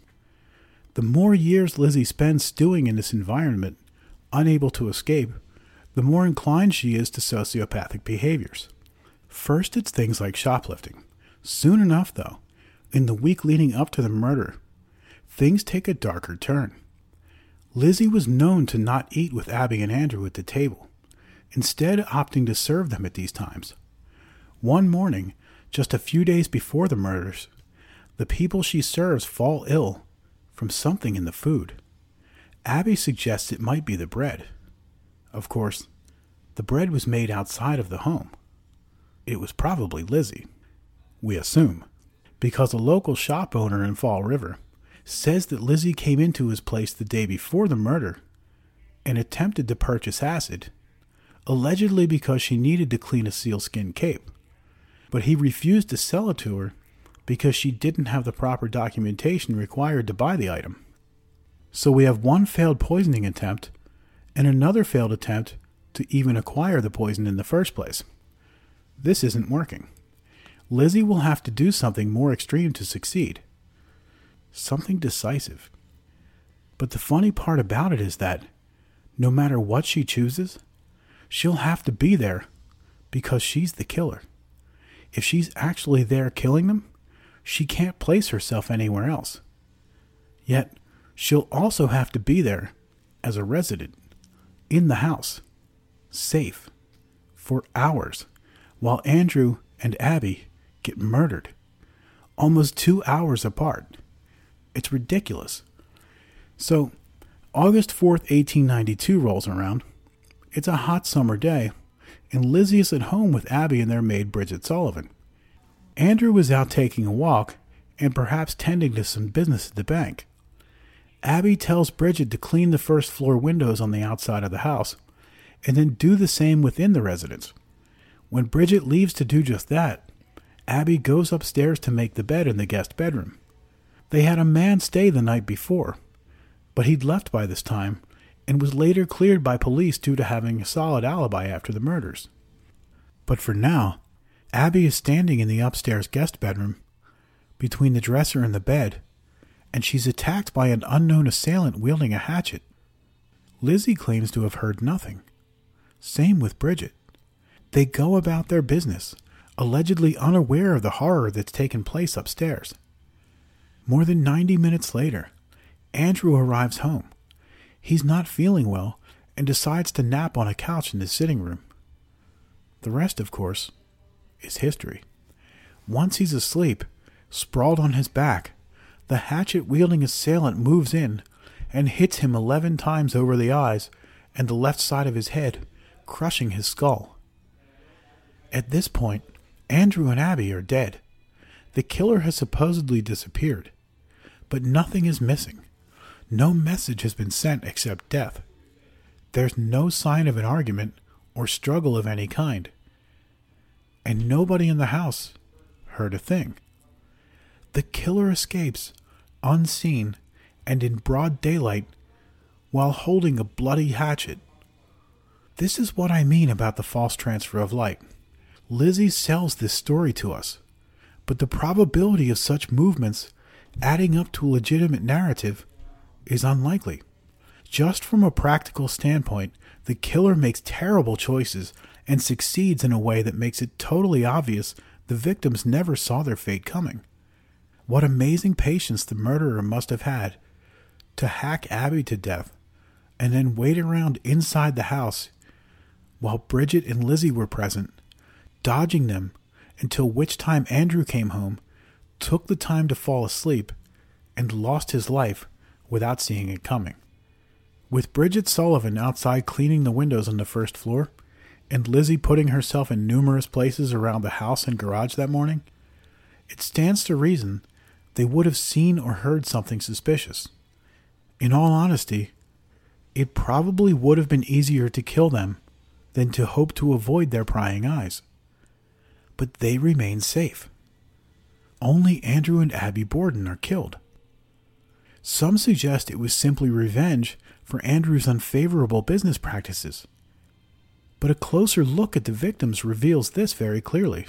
The more years Lizzie spends stewing in this environment, unable to escape, the more inclined she is to sociopathic behaviors. First, it's things like shoplifting. Soon enough, though, in the week leading up to the murder, things take a darker turn. Lizzie was known to not eat with Abby and Andrew at the table, instead opting to serve them at these times. One morning, just a few days before the murders, the people she serves fall ill from something in the food. Abby suggests it might be the bread. Of course, the bread was made outside of the home. It was probably Lizzie, we assume, because a local shop owner in Fall River says that Lizzie came into his place the day before the murder and attempted to purchase acid, allegedly because she needed to clean a sealskin cape. But he refused to sell it to her because she didn't have the proper documentation required to buy the item. So we have one failed poisoning attempt and another failed attempt to even acquire the poison in the first place. This isn't working. Lizzie will have to do something more extreme to succeed. Something decisive. But the funny part about it is that, no matter what she chooses, she'll have to be there because she's the killer. If she's actually there killing them, she can't place herself anywhere else. Yet, she'll also have to be there as a resident, in the house, safe, for hours, while Andrew and Abby get murdered, almost 2 hours apart. It's ridiculous. So, August 4th, 1892 rolls around. It's a hot summer day, and Lizzie is at home with Abby and their maid Bridget Sullivan. Andrew was out taking a walk and perhaps tending to some business at the bank. Abby tells Bridget to clean the first floor windows on the outside of the house, and then do the same within the residence. When Bridget leaves to do just that, Abby goes upstairs to make the bed in the guest bedroom. They had a man stay the night before, but he'd left by this time and was later cleared by police due to having a solid alibi after the murders. But for now, Abby is standing in the upstairs guest bedroom, between the dresser and the bed, and she's attacked by an unknown assailant wielding a hatchet. Lizzie claims to have heard nothing. Same with Bridget. They go about their business, allegedly unaware of the horror that's taken place upstairs. More than 90 minutes later, Andrew arrives home. He's not feeling well and decides to nap on a couch in the sitting room. The rest, of course, is history. Once he's asleep, sprawled on his back, the hatchet-wielding assailant moves in and hits him 11 times over the eyes and the left side of his head, crushing his skull. At this point, Andrew and Abby are dead. The killer has supposedly disappeared, but nothing is missing. No message has been sent except death. There's no sign of an argument or struggle of any kind. And nobody in the house heard a thing. The killer escapes, unseen and in broad daylight, while holding a bloody hatchet. This is what I mean about the false transfer of light. Lizzie sells this story to us, but the probability of such movements adding up to a legitimate narrative is unlikely. Just from a practical standpoint, the killer makes terrible choices and succeeds in a way that makes it totally obvious the victims never saw their fate coming. What amazing patience the murderer must have had to hack Abby to death and then wait around inside the house while Bridget and Lizzie were present, dodging them until which time Andrew came home, took the time to fall asleep, and lost his life without seeing it coming. With Bridget Sullivan outside cleaning the windows on the first floor, and Lizzie putting herself in numerous places around the house and garage that morning, it stands to reason they would have seen or heard something suspicious. In all honesty, it probably would have been easier to kill them than to hope to avoid their prying eyes. But they remain safe. Only Andrew and Abby Borden are killed. Some suggest it was simply revenge for Andrew's unfavorable business practices. But a closer look at the victims reveals this very clearly.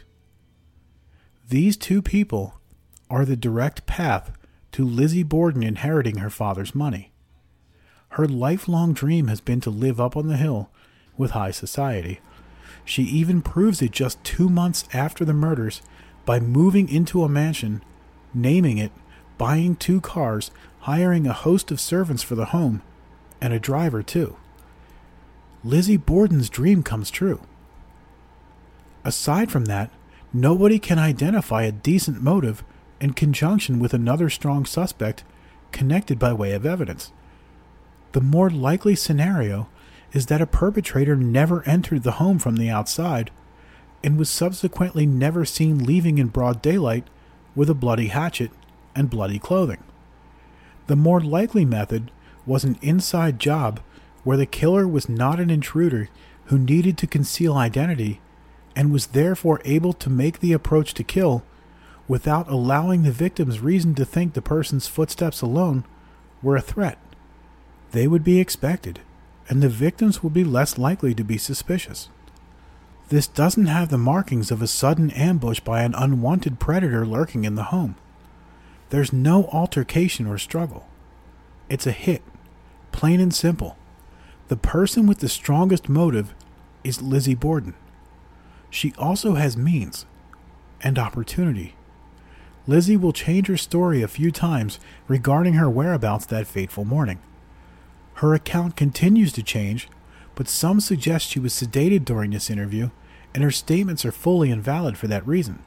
These two people are the direct path to Lizzie Borden inheriting her father's money. Her lifelong dream has been to live up on the hill with high society. She even proves it just 2 months after the murders by moving into a mansion, naming it, buying 2 cars, hiring a host of servants for the home, and a driver too. Lizzie Borden's dream comes true. Aside from that, nobody can identify a decent motive in conjunction with another strong suspect connected by way of evidence. The more likely scenario is that a perpetrator never entered the home from the outside and was subsequently never seen leaving in broad daylight with a bloody hatchet and bloody clothing. The more likely method was an inside job where the killer was not an intruder who needed to conceal identity and was therefore able to make the approach to kill without allowing the victims reason to think the person's footsteps alone were a threat. They would be expected, and the victims would be less likely to be suspicious. This doesn't have the markings of a sudden ambush by an unwanted predator lurking in the home. There's no altercation or struggle. It's a hit, plain and simple. The person with the strongest motive is Lizzie Borden. She also has means and opportunity. Lizzie will change her story a few times regarding her whereabouts that fateful morning. Her account continues to change, but some suggest she was sedated during this interview, and her statements are fully invalid for that reason.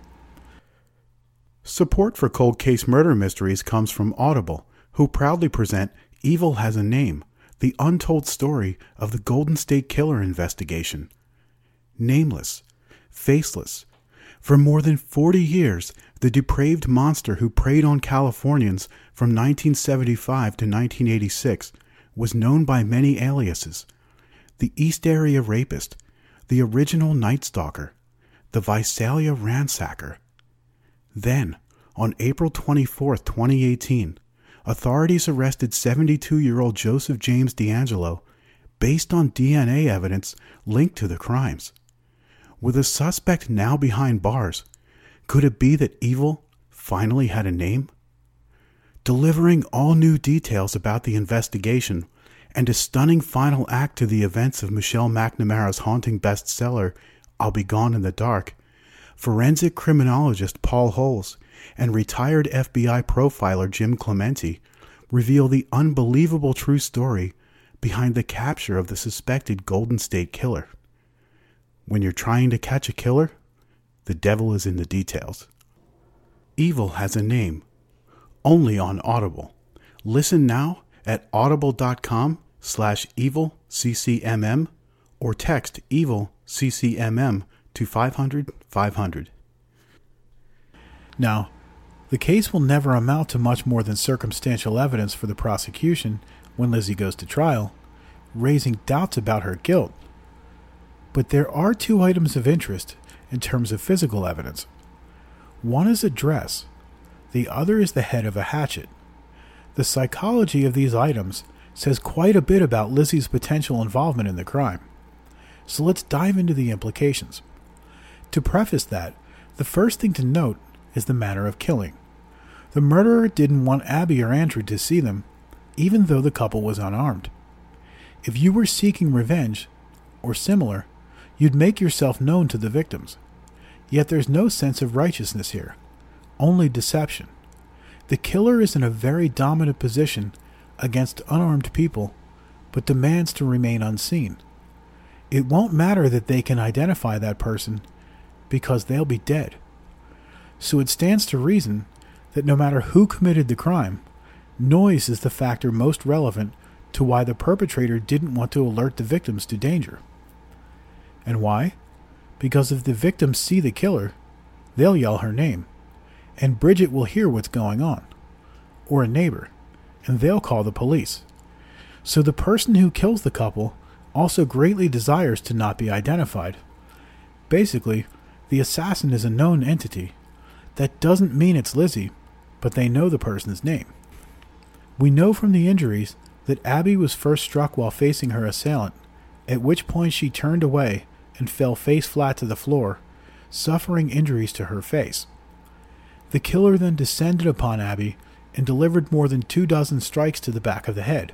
Support for Cold Case Murder Mysteries comes from Audible, who proudly present Evil Has a Name, the untold story of the Golden State Killer investigation. Nameless, faceless, for more than 40 years, the depraved monster who preyed on Californians from 1975 to 1986 was known by many aliases: the East Area Rapist, the Original Night Stalker, the Visalia Ransacker. Then, on April 24, 2018, authorities arrested 72-year-old Joseph James D'Angelo based on DNA evidence linked to the crimes. With the suspect now behind bars, could it be that evil finally had a name? Delivering all new details about the investigation and a stunning final act to the events of Michelle McNamara's haunting bestseller, I'll Be Gone in the Dark, forensic criminologist Paul Holes and retired FBI profiler Jim Clemente reveal the unbelievable true story behind the capture of the suspected Golden State Killer. When you're trying to catch a killer, the devil is in the details. Evil Has a Name, only on Audible. Listen now at audible.com/evilccmm or text evilccmm to 500-500. Now, the case will never amount to much more than circumstantial evidence for the prosecution when Lizzie goes to trial, raising doubts about her guilt. But there are 2 items of interest in terms of physical evidence. One is a dress. The other is the head of a hatchet. The psychology of these items says quite a bit about Lizzie's potential involvement in the crime. So let's dive into the implications. To preface that, the first thing to note is the manner of killing. The murderer didn't want Abby or Andrew to see them, even though the couple was unarmed. If you were seeking revenge, or similar, you'd make yourself known to the victims. Yet there's no sense of righteousness here, only deception. The killer is in a very dominant position against unarmed people, but demands to remain unseen. It won't matter that they can identify that person, because they'll be dead. So it stands to reason that no matter who committed the crime, noise is the factor most relevant to why the perpetrator didn't want to alert the victims to danger. And why? Because if the victims see the killer, they'll yell her name, and Bridget will hear what's going on, or a neighbor, and they'll call the police. So the person who kills the couple also greatly desires to not be identified. Basically, the assassin is a known entity. That doesn't mean it's Lizzie, but they know the person's name. We know from the injuries that Abby was first struck while facing her assailant, at which point she turned away and fell face flat to the floor, suffering injuries to her face. The killer then descended upon Abby and delivered more than 24 strikes to the back of the head.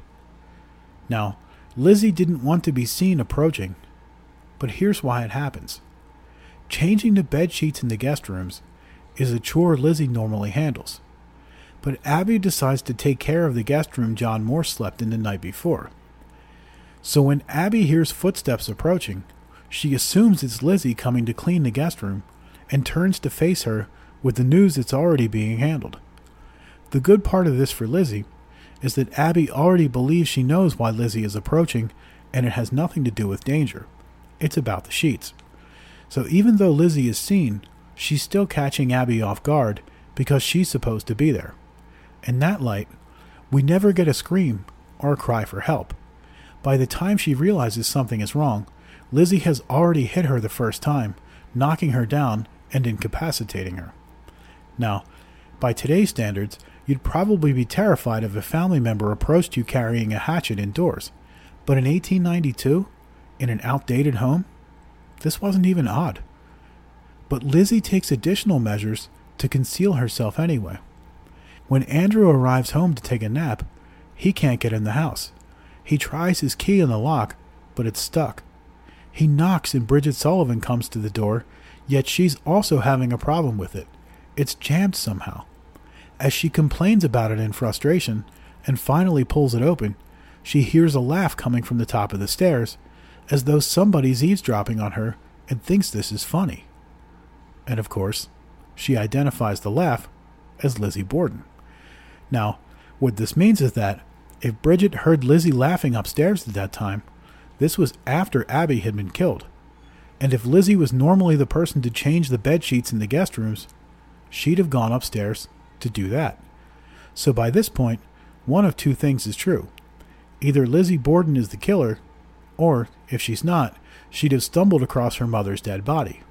Now, Lizzie didn't want to be seen approaching, but here's why it happens. Changing the bed sheets in the guest rooms is a chore Lizzie normally handles, but Abby decides to take care of the guest room John Moore slept in the night before. So when Abby hears footsteps approaching, she assumes it's Lizzie coming to clean the guest room and turns to face her with the news it's already being handled. The good part of this for Lizzie is that Abby already believes she knows why Lizzie is approaching, and it has nothing to do with danger. It's about the sheets. So even though Lizzie is seen, she's still catching Abby off guard because she's supposed to be there. In that light, we never get a scream or a cry for help. By the time she realizes something is wrong, Lizzie has already hit her the first time, knocking her down and incapacitating her. Now, by today's standards, you'd probably be terrified if a family member approached you carrying a hatchet indoors. But in 1892, in an outdated home, this wasn't even odd. But Lizzie takes additional measures to conceal herself anyway. When Andrew arrives home to take a nap, he can't get in the house. He tries his key in the lock, but it's stuck. He knocks and Bridget Sullivan comes to the door, yet she's also having a problem with it. It's jammed somehow. As she complains about it in frustration and finally pulls it open, she hears a laugh coming from the top of the stairs, as though somebody's eavesdropping on her and thinks this is funny. And of course, she identifies the laugh as Lizzie Borden. Now, what this means is that if Bridget heard Lizzie laughing upstairs at that time, this was after Abby had been killed. And if Lizzie was normally the person to change the bed sheets in the guest rooms, she'd have gone upstairs to do that. So by this point, one of two things is true. Either Lizzie Borden is the killer, or, if she's not, she'd have stumbled across her mother's dead body.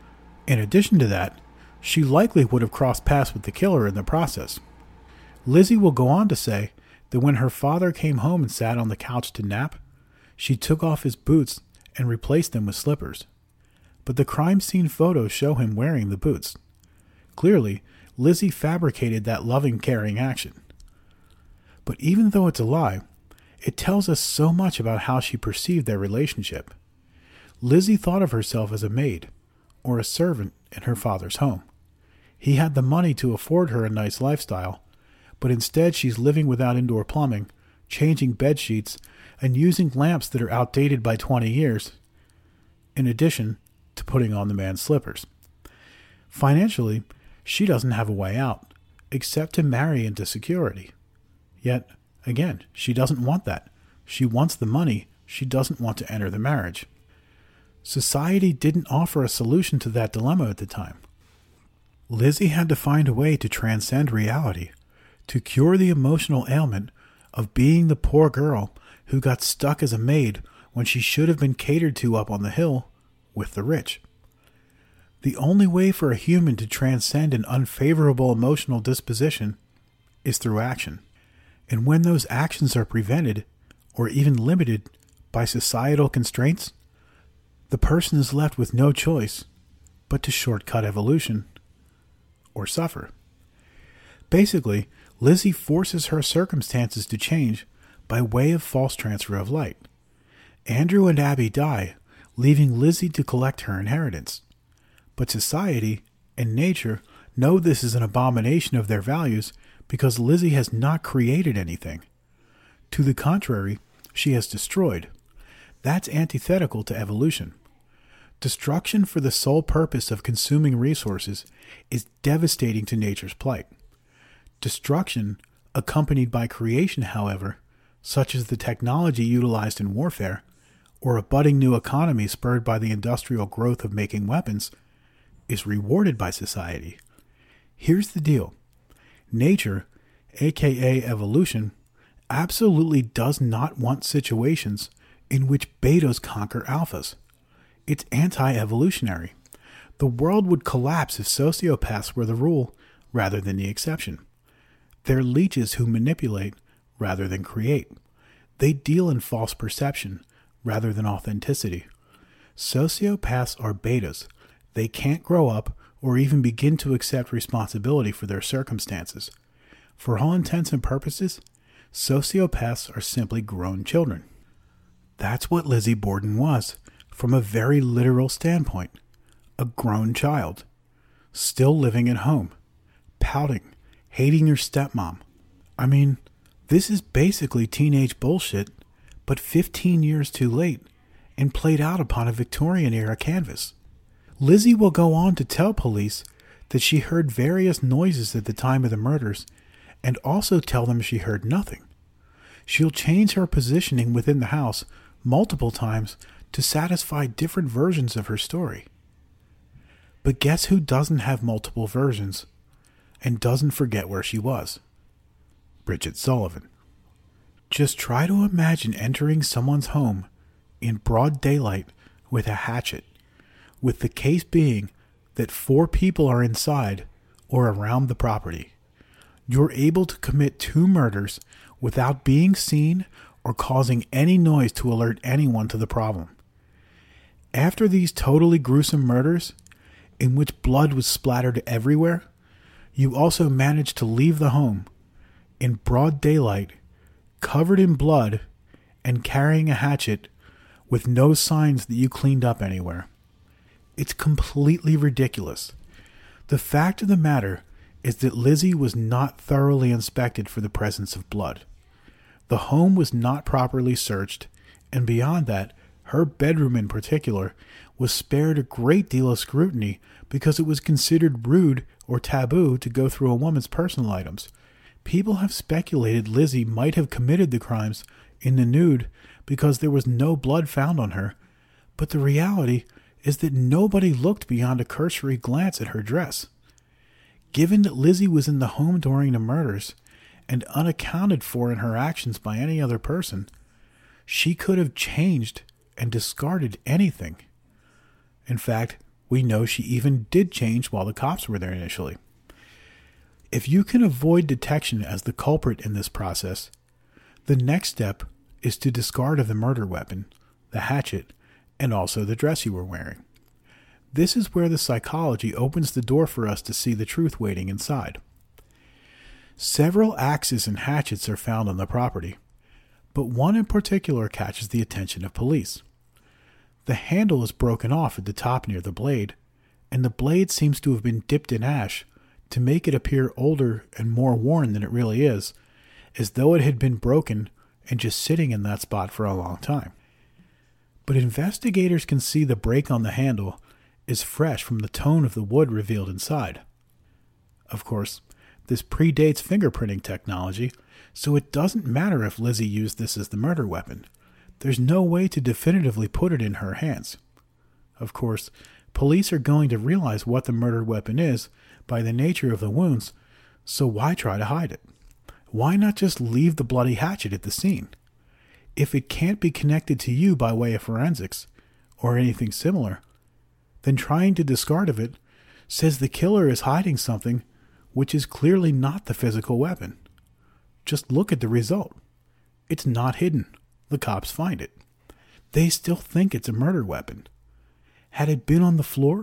In addition to that, she likely would have crossed paths with the killer in the process. Lizzie will go on to say that when her father came home and sat on the couch to nap, she took off his boots and replaced them with slippers. But the crime scene photos show him wearing the boots. Clearly, Lizzie fabricated that loving, caring action. But even though it's a lie, it tells us so much about how she perceived their relationship. Lizzie thought of herself as a maid, or a servant in her father's home. He had the money to afford her a nice lifestyle, but instead she's living without indoor plumbing, changing bed sheets, and using lamps that are outdated by 20 years, in addition to putting on the man's slippers. Financially, she doesn't have a way out, except to marry into security. Yet, again, she doesn't want that. She wants the money. She doesn't want to enter the marriage. Society didn't offer a solution to that dilemma at the time. Lizzie had to find a way to transcend reality, to cure the emotional ailment of being the poor girl who got stuck as a maid when she should have been catered to up on the hill with the rich. The only way for a human to transcend an unfavorable emotional disposition is through action. And when those actions are prevented or even limited by societal constraints, the person is left with no choice but to shortcut evolution or suffer. Basically, Lizzie forces her circumstances to change by way of false transfer of light. Andrew and Abby die, leaving Lizzie to collect her inheritance. But society and nature know this is an abomination of their values because Lizzie has not created anything. To the contrary, she has destroyed. That's antithetical to evolution. Destruction for the sole purpose of consuming resources is devastating to nature's plight. Destruction, accompanied by creation, however, such as the technology utilized in warfare, or a budding new economy spurred by the industrial growth of making weapons, is rewarded by society. Here's the deal. Nature, aka evolution, absolutely does not want situations in which betas conquer alphas. It's anti-evolutionary. The world would collapse if sociopaths were the rule rather than the exception. They're leeches who manipulate rather than create. They deal in false perception rather than authenticity. Sociopaths are betas. They can't grow up or even begin to accept responsibility for their circumstances. For all intents and purposes, sociopaths are simply grown children. That's what Lizzie Borden was, from a very literal standpoint. A grown child. Still living at home. Pouting. Hating your stepmom. I mean, this is basically teenage bullshit, but 15 years too late, and played out upon a Victorian-era canvas. Lizzie will go on to tell police that she heard various noises at the time of the murders, and also tell them she heard nothing. She'll change her positioning within the house multiple times to satisfy different versions of her story. But guess who doesn't have multiple versions and doesn't forget where she was? Bridget Sullivan. Just try to imagine entering someone's home in broad daylight with a hatchet, with the case being that 4 people are inside or around the property. You're able to commit 2 murders without being seen or causing any noise to alert anyone to the problem. After these totally gruesome murders, in which blood was splattered everywhere, you also managed to leave the home in broad daylight, covered in blood, and carrying a hatchet with no signs that you cleaned up anywhere. It's completely ridiculous. The fact of the matter is that Lizzie was not thoroughly inspected for the presence of blood. The home was not properly searched, and beyond that, her bedroom in particular was spared a great deal of scrutiny because it was considered rude or taboo to go through a woman's personal items. People have speculated Lizzie might have committed the crimes in the nude because there was no blood found on her, but the reality is that nobody looked beyond a cursory glance at her dress. Given that Lizzie was in the home during the murders and unaccounted for in her actions by any other person, she could have changed and discarded anything. In fact, we know she even did change while the cops were there initially. If you can avoid detection as the culprit in this process, the next step is to discard of the murder weapon, the hatchet, and also the dress you were wearing. This is where the psychology opens the door for us to see the truth waiting inside. Several axes and hatchets are found on the property, but one in particular catches the attention of police. The handle is broken off at the top near the blade, and the blade seems to have been dipped in ash to make it appear older and more worn than it really is, as though it had been broken and just sitting in that spot for a long time. But investigators can see the break on the handle is fresh from the tone of the wood revealed inside. Of course, this predates fingerprinting technology, so it doesn't matter if Lizzie used this as the murder weapon. There's no way to definitively put it in her hands. Of course, police are going to realize what the murder weapon is by the nature of the wounds, so why try to hide it? Why not just leave the bloody hatchet at the scene? If it can't be connected to you by way of forensics, or anything similar, then trying to discard of it says the killer is hiding something which is clearly not the physical weapon. Just look at the result. It's not hidden. The cops find it. They still think it's a murder weapon. Had it been on the floor,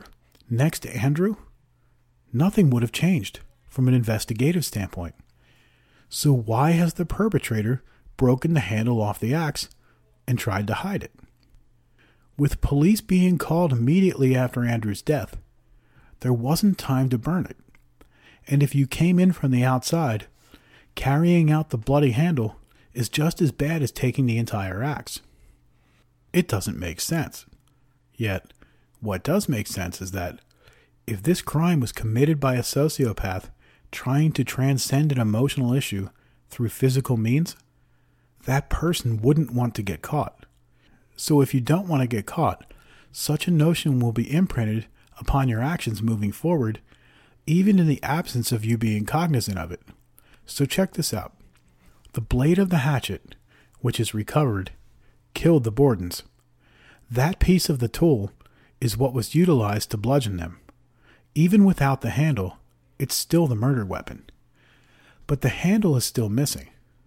Next to Andrew, nothing would have changed from an investigative standpoint. So why has the perpetrator broken the handle off the axe and tried to hide it? With police being called immediately after Andrew's death, there wasn't time to burn it. And if you came in from the outside, carrying out the bloody handle is just as bad as taking the entire axe. It doesn't make sense. Yet, what does make sense is that if this crime was committed by a sociopath trying to transcend an emotional issue through physical means, that person wouldn't want to get caught. So if you don't want to get caught, such a notion will be imprinted upon your actions moving forward, even in the absence of you being cognizant of it. So check this out. The blade of the hatchet, which is recovered, killed the Bordens. That piece of the tool is what was utilized to bludgeon them. Even without the handle, it's still the murder weapon. But the handle is still missing.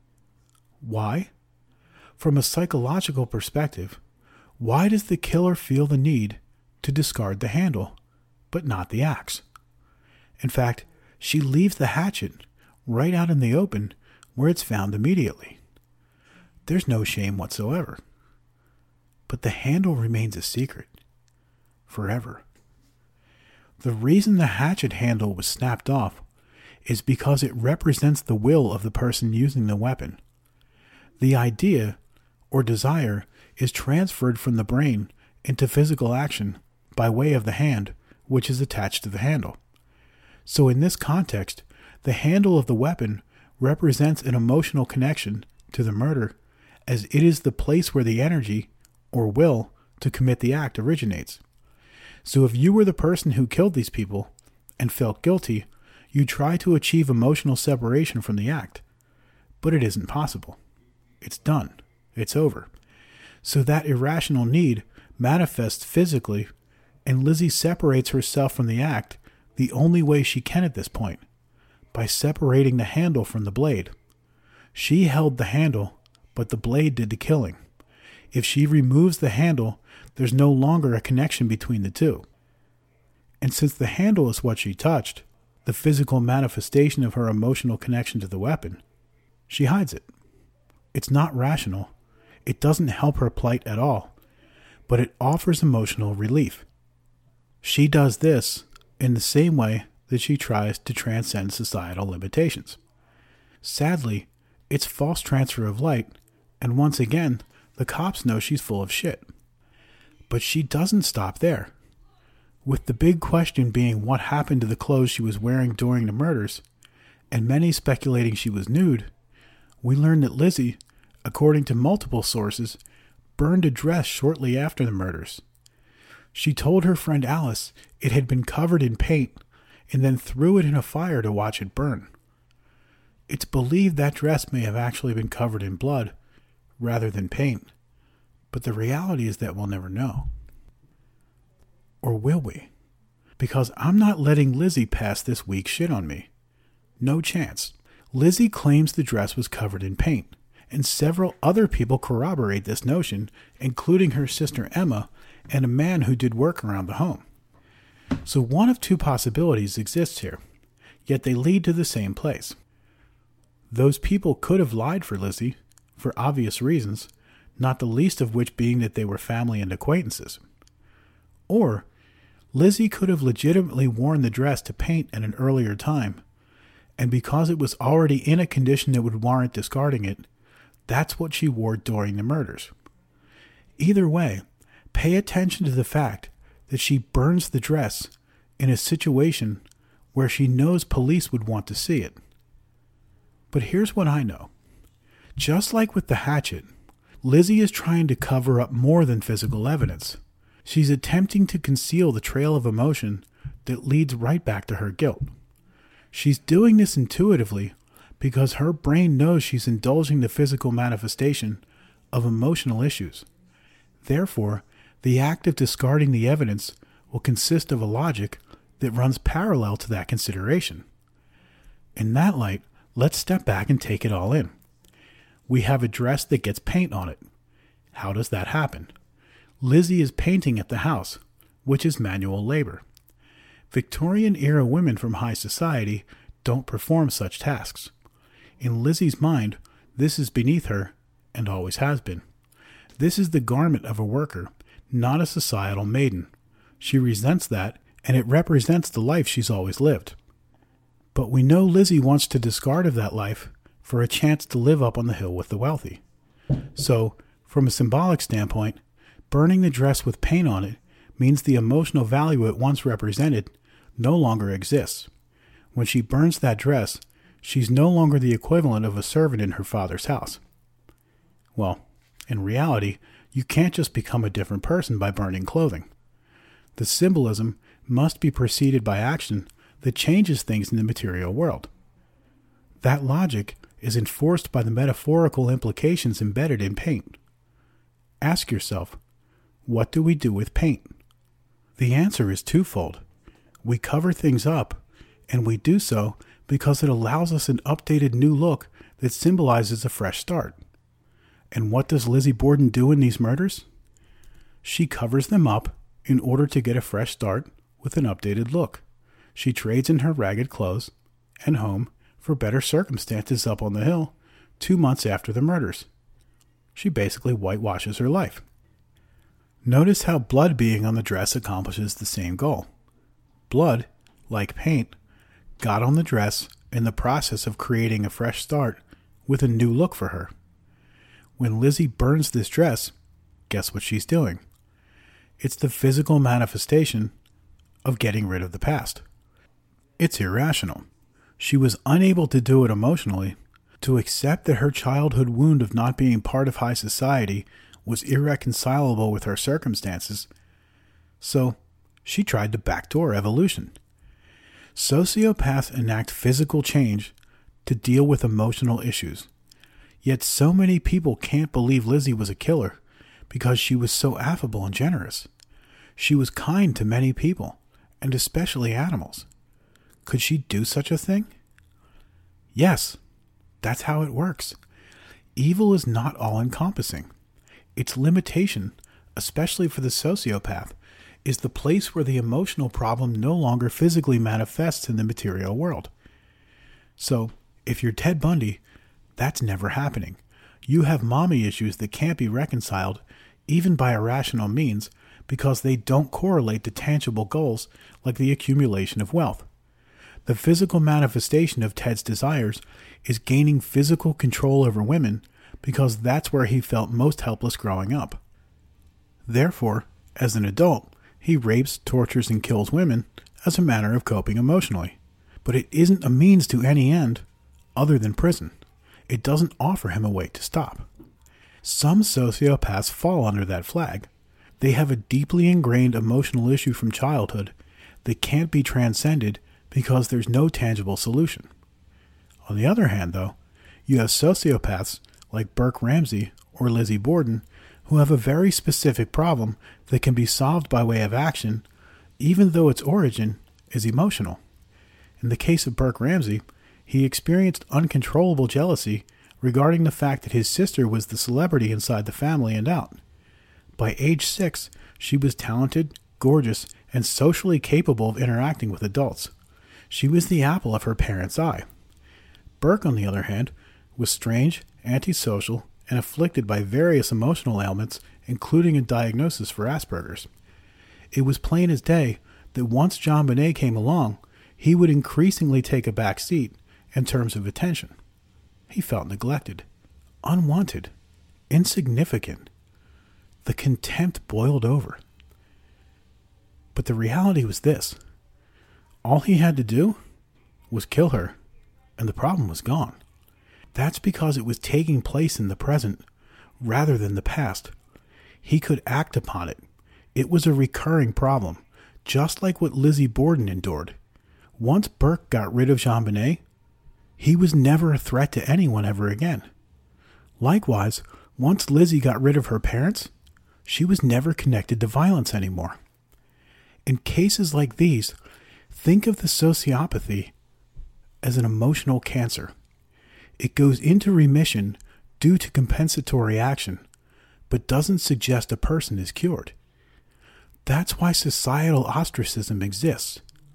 Why? From a psychological perspective, why does the killer feel the need to discard the handle, but not the axe? In fact, she leaves the hatchet right out in the open where it's found immediately. There's no shame whatsoever. But the handle remains a secret. Forever. The reason the hatchet handle was snapped off is because it represents the will of the person using the weapon. The idea, or desire, is transferred from the brain into physical action by way of the hand, which is attached to the handle. So in this context, the handle of the weapon represents an emotional connection to the murder, as it is the place where the energy, or will, to commit the act originates. So if you were the person who killed these people and felt guilty, you try to achieve emotional separation from the act. But it isn't possible. It's done. It's over. So that irrational need manifests physically, and Lizzie separates herself from the act the only way she can at this point, by separating the handle from the blade. She held the handle, but the blade did the killing. If she removes the handle, there's no longer a connection between the two. And since the handle is what she touched, the physical manifestation of her emotional connection to the weapon, she hides it. It's not rational. It doesn't help her plight at all, but it offers emotional relief. She does this in the same way that she tries to transcend societal limitations. Sadly, it's false transfer of light, and once again, the cops know she's full of shit. But she doesn't stop there. With the big question being what happened to the clothes she was wearing during the murders, and many speculating she was nude, we learn that Lizzie, according to multiple sources, burned a dress shortly after the murders. She told her friend Alice it had been covered in paint and then threw it in a fire to watch it burn. It's believed that dress may have actually been covered in blood rather than paint, but the reality is that we'll never know. Or will we? Because I'm not letting Lizzie pass this weak shit on me. No chance. Lizzie claims the dress was covered in paint, and several other people corroborate this notion, including her sister Emma and a man who did work around the home. So one of two possibilities exists here, yet they lead to the same place. Those people could have lied for Lizzie, for obvious reasons, not the least of which being that they were family and acquaintances. Or, Lizzie could have legitimately worn the dress to paint at an earlier time, and because it was already in a condition that would warrant discarding it, that's what she wore during the murders. Either way, pay attention to the fact that she burns the dress in a situation where she knows police would want to see it. But here's what I know. Just like with the hatchet, Lizzie is trying to cover up more than physical evidence. She's attempting to conceal the trail of emotion that leads right back to her guilt. She's doing this intuitively because her brain knows she's indulging the physical manifestation of emotional issues. Therefore, the act of discarding the evidence will consist of a logic that runs parallel to that consideration. In that light, let's step back and take it all in. We have a dress that gets paint on it. How does that happen? Lizzie is painting at the house, which is manual labor. Victorian-era women from high society don't perform such tasks. In Lizzie's mind, this is beneath her, and always has been. This is the garment of a worker, not a societal maiden. She resents that, and it represents the life she's always lived. But we know Lizzie wants to discard of that life for a chance to live up on the hill with the wealthy. So, from a symbolic standpoint, burning the dress with paint on it means the emotional value it once represented no longer exists. When she burns that dress, she's no longer the equivalent of a servant in her father's house. Well, in reality, you can't just become a different person by burning clothing. The symbolism must be preceded by action that changes things in the material world. That logic is enforced by the metaphorical implications embedded in paint. Ask yourself, what do we do with paint? The answer is twofold. We cover things up, and we do so because it allows us an updated new look that symbolizes a fresh start. And what does Lizzie Borden do in these murders? She covers them up in order to get a fresh start with an updated look. She trades in her ragged clothes and home for better circumstances up on the hill 2 months after the murders. She basically whitewashes her life. Notice how blood being on the dress accomplishes the same goal. Blood, like paint, got on the dress in the process of creating a fresh start with a new look for her. When Lizzie burns this dress, guess what she's doing? It's the physical manifestation of getting rid of the past. It's irrational. She was unable to do it emotionally, to accept that her childhood wound of not being part of high society was irreconcilable with her circumstances, so she tried to backdoor evolution. Sociopaths enact physical change to deal with emotional issues. Yet so many people can't believe Lizzie was a killer because she was so affable and generous. She was kind to many people, and especially animals. Could she do such a thing? Yes, that's how it works. Evil is not all-encompassing. Its limitation, especially for the sociopath, is the place where the emotional problem no longer physically manifests in the material world. So, if you're Ted Bundy, that's never happening. You have mommy issues that can't be reconciled, even by irrational means, because they don't correlate to tangible goals like the accumulation of wealth. The physical manifestation of Ted's desires is gaining physical control over women because that's where he felt most helpless growing up. Therefore, as an adult, he rapes, tortures, and kills women as a manner of coping emotionally. But it isn't a means to any end other than prison. It doesn't offer him a way to stop. Some sociopaths fall under that flag. They have a deeply ingrained emotional issue from childhood that can't be transcended because there's no tangible solution. On the other hand, though, you have sociopaths like Burke Ramsey or Lizzie Borden who have a very specific problem that can be solved by way of action, even though its origin is emotional. In the case of Burke Ramsey, he experienced uncontrollable jealousy regarding the fact that his sister was the celebrity inside the family and out. By age 6, she was talented, gorgeous, and socially capable of interacting with adults. She was the apple of her parents' eye. Burke, on the other hand, was strange, antisocial, and afflicted by various emotional ailments, including a diagnosis for Asperger's. It was plain as day that once JonBenét came along, he would increasingly take a back seat in terms of attention. He felt neglected, unwanted, insignificant. The contempt boiled over. But the reality was this. All he had to do was kill her, and the problem was gone. That's because it was taking place in the present rather than the past. He could act upon it. It was a recurring problem, just like what Lizzie Borden endured. Once Burke got rid of JonBenét, he was never a threat to anyone ever again. Likewise, once Lizzie got rid of her parents, she was never connected to violence anymore. In cases like these, think of the sociopathy as an emotional cancer. It goes into remission due to compensatory action, but doesn't suggest a person is cured. That's why societal ostracism exists.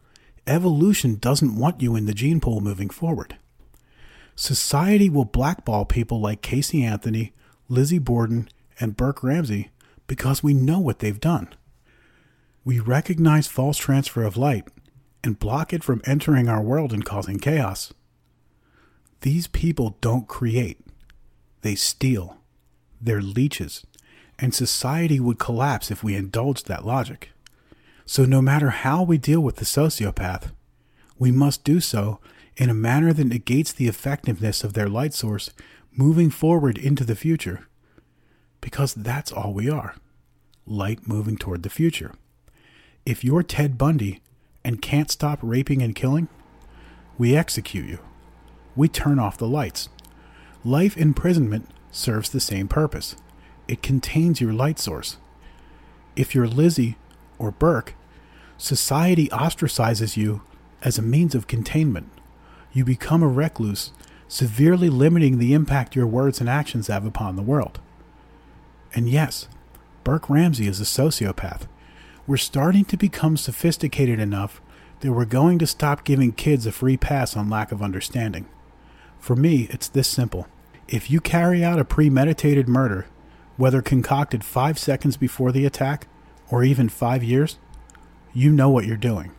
evolution doesn't want you in the gene pool moving forward. Society will blackball people like Casey Anthony, Lizzie Borden, and Burke Ramsey because we know what they've done. We recognize false transfer of light and block it from entering our world and causing chaos. These people don't create. They steal. They're leeches, and society would collapse if we indulged that logic. So no matter how we deal with the sociopath, we must do so in a manner that negates the effectiveness of their light source moving forward into the future. Because that's all we are. Light moving toward the future. If you're Ted Bundy and can't stop raping and killing, we execute you. We turn off the lights. Life imprisonment serves the same purpose. It contains your light source. If you're Lizzie or Burke, society ostracizes you as a means of containment. You become a recluse, severely limiting the impact your words and actions have upon the world. And yes, Burke Ramsey is a sociopath. We're starting to become sophisticated enough that we're going to stop giving kids a free pass on lack of understanding. For me, it's this simple. If you carry out a premeditated murder, whether concocted 5 seconds before the attack or even 5 years, you know what you're doing.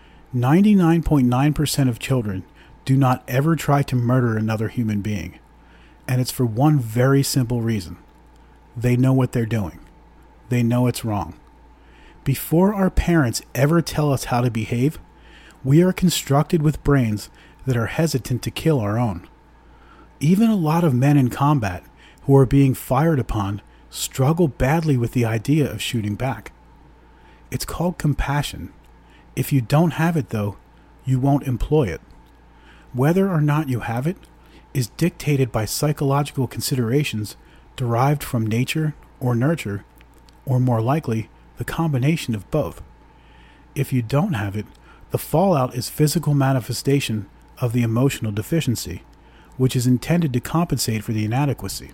99.9% of children do not ever try to murder another human being. And it's for one very simple reason. They know what they're doing. They know it's wrong. Before our parents ever tell us how to behave, we are constructed with brains that are hesitant to kill our own. Even a lot of men in combat who are being fired upon struggle badly with the idea of shooting back. It's called compassion. If you don't have it, though, you won't employ it. Whether or not you have it is dictated by psychological considerations derived from nature or nurture, or more likely, the combination of both. If you don't have it, the fallout is physical manifestation of the emotional deficiency, which is intended to compensate for the inadequacy.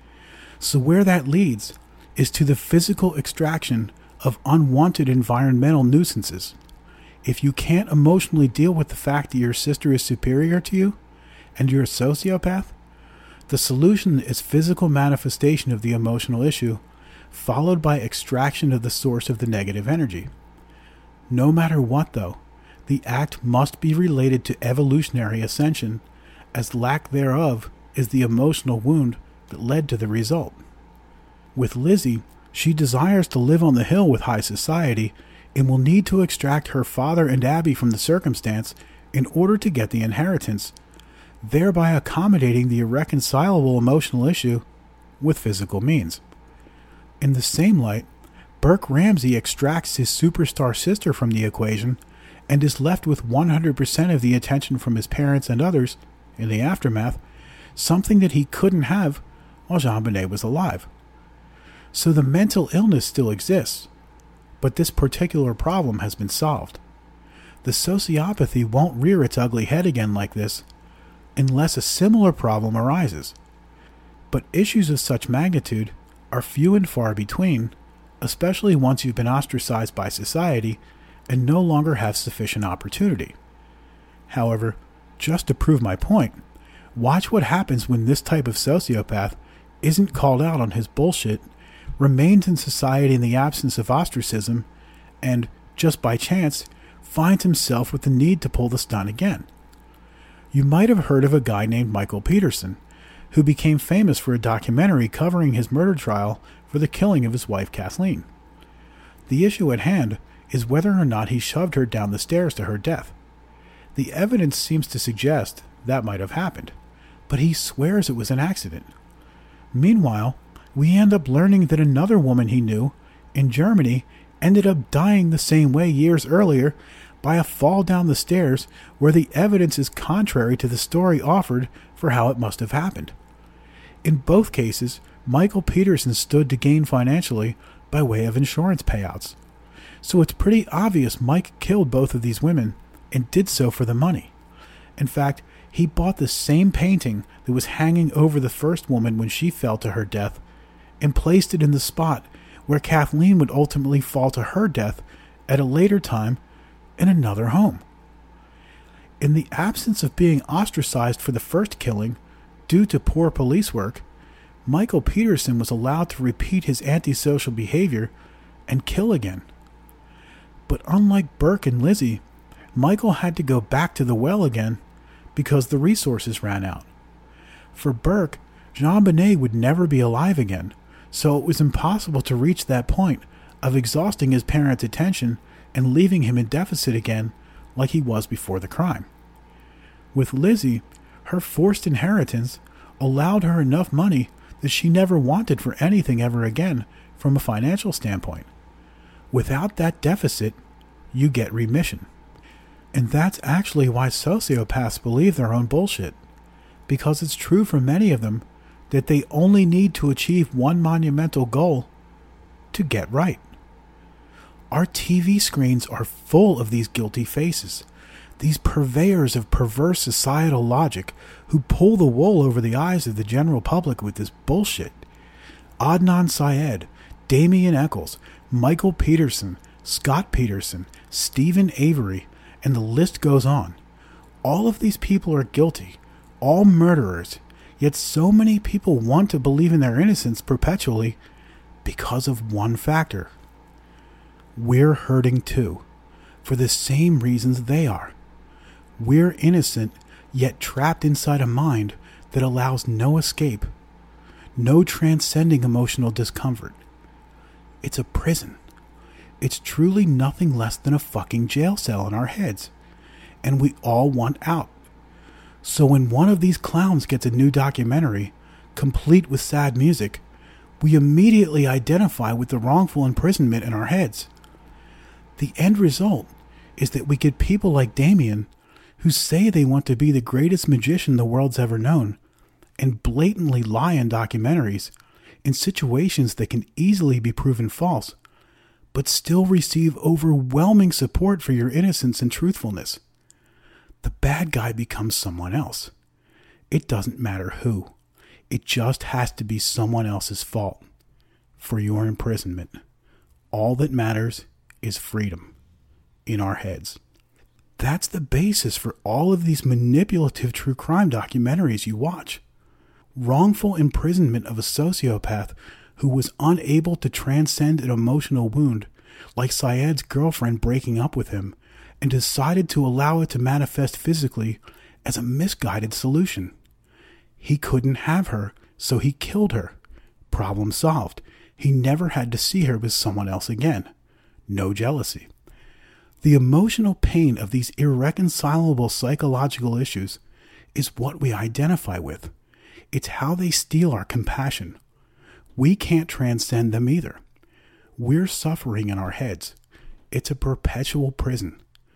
So where that leads is to the physical extraction of unwanted environmental nuisances. If you can't emotionally deal with the fact that your sister is superior to you, and you're a sociopath, the solution is physical manifestation of the emotional issue, followed by extraction of the source of the negative energy. No matter what, though, the act must be related to evolutionary ascension, as lack thereof is the emotional wound that led to the result. With Lizzie, she desires to live on the hill with high society and will need to extract her father and Abby from the circumstance in order to get the inheritance, thereby accommodating the irreconcilable emotional issue with physical means. In the same light, Burke Ramsey extracts his superstar sister from the equation and is left with 100% of the attention from his parents and others in the aftermath, something that he couldn't have while JonBenet was alive. So the mental illness still exists, but this particular problem has been solved. The sociopathy won't rear its ugly head again like this unless a similar problem arises. But issues of such magnitude are few and far between, especially once you've been ostracized by society and no longer have sufficient opportunity. However, just to prove my point, watch what happens when this type of sociopath isn't called out on his bullshit, remains in society in the absence of ostracism, and, just by chance, finds himself with the need to pull the stunt again. You might have heard of a guy named Michael Peterson, who became famous for a documentary covering his murder trial for the killing of his wife Kathleen. The issue at hand is whether or not he shoved her down the stairs to her death. The evidence seems to suggest that might have happened, but he swears it was an accident. Meanwhile, we end up learning that another woman he knew, in Germany, ended up dying the same way years earlier by a fall down the stairs where the evidence is contrary to the story offered for how it must have happened. In both cases, Michael Peterson stood to gain financially by way of insurance payouts. So it's pretty obvious Mike killed both of these women and did so for the money. In fact, he bought the same painting that was hanging over the first woman when she fell to her death and placed it in the spot where Kathleen would ultimately fall to her death at a later time in another home. In the absence of being ostracized for the first killing due to poor police work, Michael Peterson was allowed to repeat his antisocial behavior and kill again. But unlike Burke and Lizzie, Michael had to go back to the well again because the resources ran out. For Burke, JonBenet would never be alive again, so it was impossible to reach that point of exhausting his parents' attention and leaving him in deficit again like he was before the crime. With Lizzie, her forced inheritance allowed her enough money that she never wanted for anything ever again from a financial standpoint. Without that deficit, you get remission. And that's actually why sociopaths believe their own bullshit, because it's true for many of them that they only need to achieve one monumental goal to get right. Our TV screens are full of these guilty faces, these purveyors of perverse societal logic who pull the wool over the eyes of the general public with this bullshit. Adnan Syed, Damien Eccles, Michael Peterson, Scott Peterson, Stephen Avery, and the list goes on. All of these people are guilty, all murderers, yet so many people want to believe in their innocence perpetually because of one factor. We're hurting too, for the same reasons they are. We're innocent, yet trapped inside a mind that allows no escape, no transcending emotional discomfort. It's a prison. It's truly nothing less than a fucking jail cell in our heads, and we all want out. So when one of these clowns gets a new documentary, complete with sad music, we immediately identify with the wrongful imprisonment in our heads. The end result is that we get people like Damien who say they want to be the greatest magician the world's ever known and blatantly lie in documentaries in situations that can easily be proven false, but still receive overwhelming support for your innocence and truthfulness. The bad guy becomes someone else. It doesn't matter who. It just has to be someone else's fault for your imprisonment. All that matters is freedom in our heads. That's the basis for all of these manipulative true crime documentaries you watch. Wrongful imprisonment of a sociopath who was unable to transcend an emotional wound, like Syed's girlfriend breaking up with him, and decided to allow it to manifest physically as a misguided solution. He couldn't have her, so he killed her. Problem solved. He never had to see her with someone else again. No jealousy. The emotional pain of these irreconcilable psychological issues is what we identify with. It's how they steal our compassion. We can't transcend them either. We're suffering in our heads. It's a perpetual prison.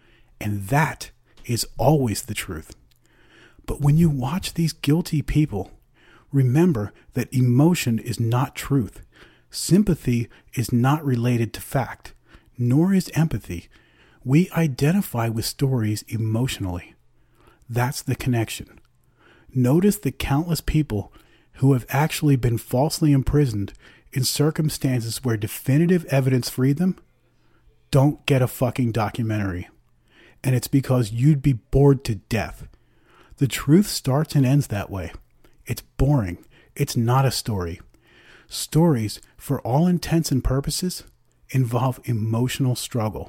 And that is always the truth. But when you watch these guilty people, remember that emotion is not truth. Sympathy is not related to fact, nor is empathy. We identify with stories emotionally. That's the connection. Notice the countless people who have actually been falsely imprisoned in circumstances where definitive evidence freed them don't get a fucking documentary. And it's because you'd be bored to death. The truth starts and ends that way. It's boring. It's not a story. Stories, for all intents and purposes, involve emotional struggle.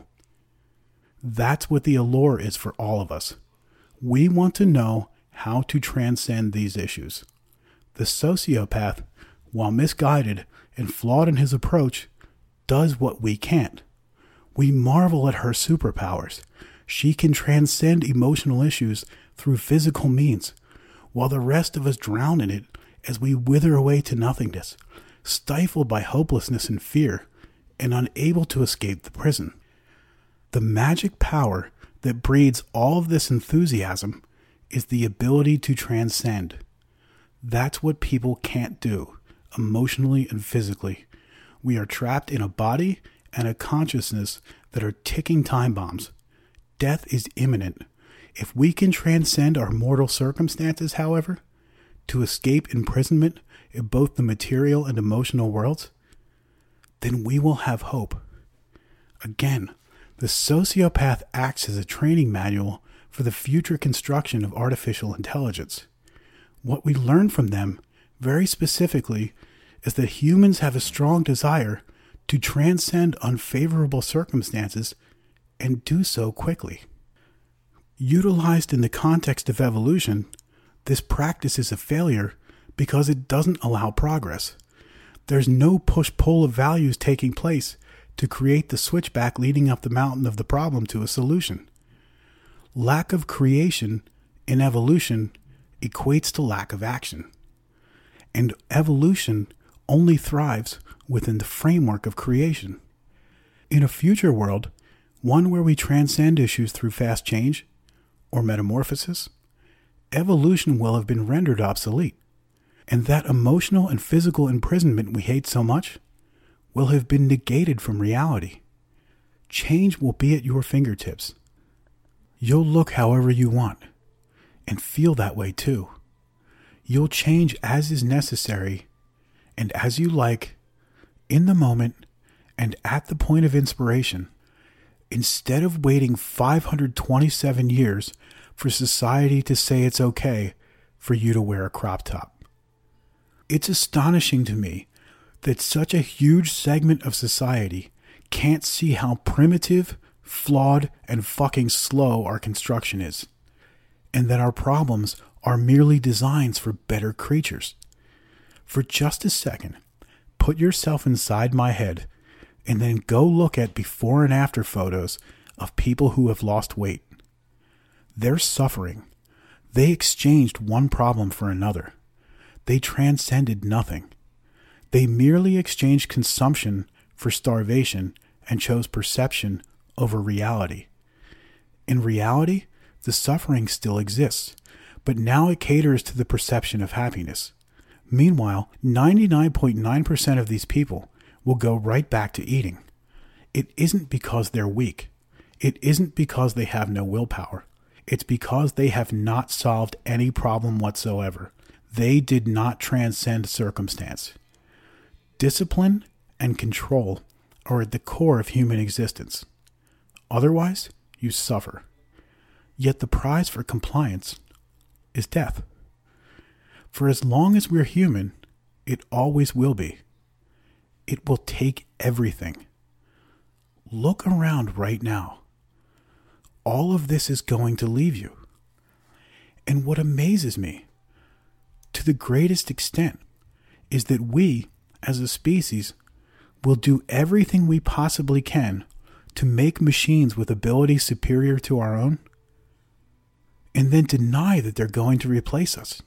That's what the allure is for all of us. We want to know how to transcend these issues. The sociopath, while misguided and flawed in his approach, does what we can't. We marvel at her superpowers. She can transcend emotional issues through physical means, while the rest of us drown in it as we wither away to nothingness, stifled by hopelessness and fear, and unable to escape the prison. The magic power that breeds all of this enthusiasm is the ability to transcend. That's what people can't do, emotionally and physically. We are trapped in a body and a consciousness that are ticking time bombs. Death is imminent. If we can transcend our mortal circumstances, however, to escape imprisonment in both the material and emotional worlds, then we will have hope. Again, the sociopath acts as a training manual for the future construction of artificial intelligence. What we learn from them, very specifically, is that humans have a strong desire to transcend unfavorable circumstances and do so quickly. Utilized in the context of evolution, this practice is a failure because it doesn't allow progress. There's no push-pull of values taking place to create the switchback leading up the mountain of the problem to a solution. Lack of creation in evolution equates to lack of action. And evolution only thrives within the framework of creation. In a future world, one where we transcend issues through fast change or metamorphosis, evolution will have been rendered obsolete, and that emotional and physical imprisonment we hate so much will have been negated from reality. Change will be at your fingertips. You'll look however you want, and feel that way too. You'll change as is necessary, and as you like, in the moment, and at the point of inspiration, instead of waiting 527 years for society to say it's okay for you to wear a crop top. It's astonishing to me that such a huge segment of society can't see how primitive, flawed, and fucking slow our construction is, and that our problems are merely designs for better creatures. For just a second, put yourself inside my head and then go look at before and after photos of people who have lost weight. They're suffering. They exchanged one problem for another. They transcended nothing. They merely exchanged consumption for starvation and chose perception over reality. In reality, the suffering still exists, but now it caters to the perception of happiness. Meanwhile, 99.9% of these people will go right back to eating. It isn't because they're weak. It isn't because they have no willpower. It's because they have not solved any problem whatsoever. They did not transcend circumstance. Discipline and control are at the core of human existence. Otherwise, you suffer. Yet the prize for compliance is death. For as long as we're human, it always will be. It will take everything. Look around right now. All of this is going to leave you. And what amazes me, to the greatest extent, is that we, as a species, will do everything we possibly can to make machines with abilities superior to our own, and then deny that they're going to replace us.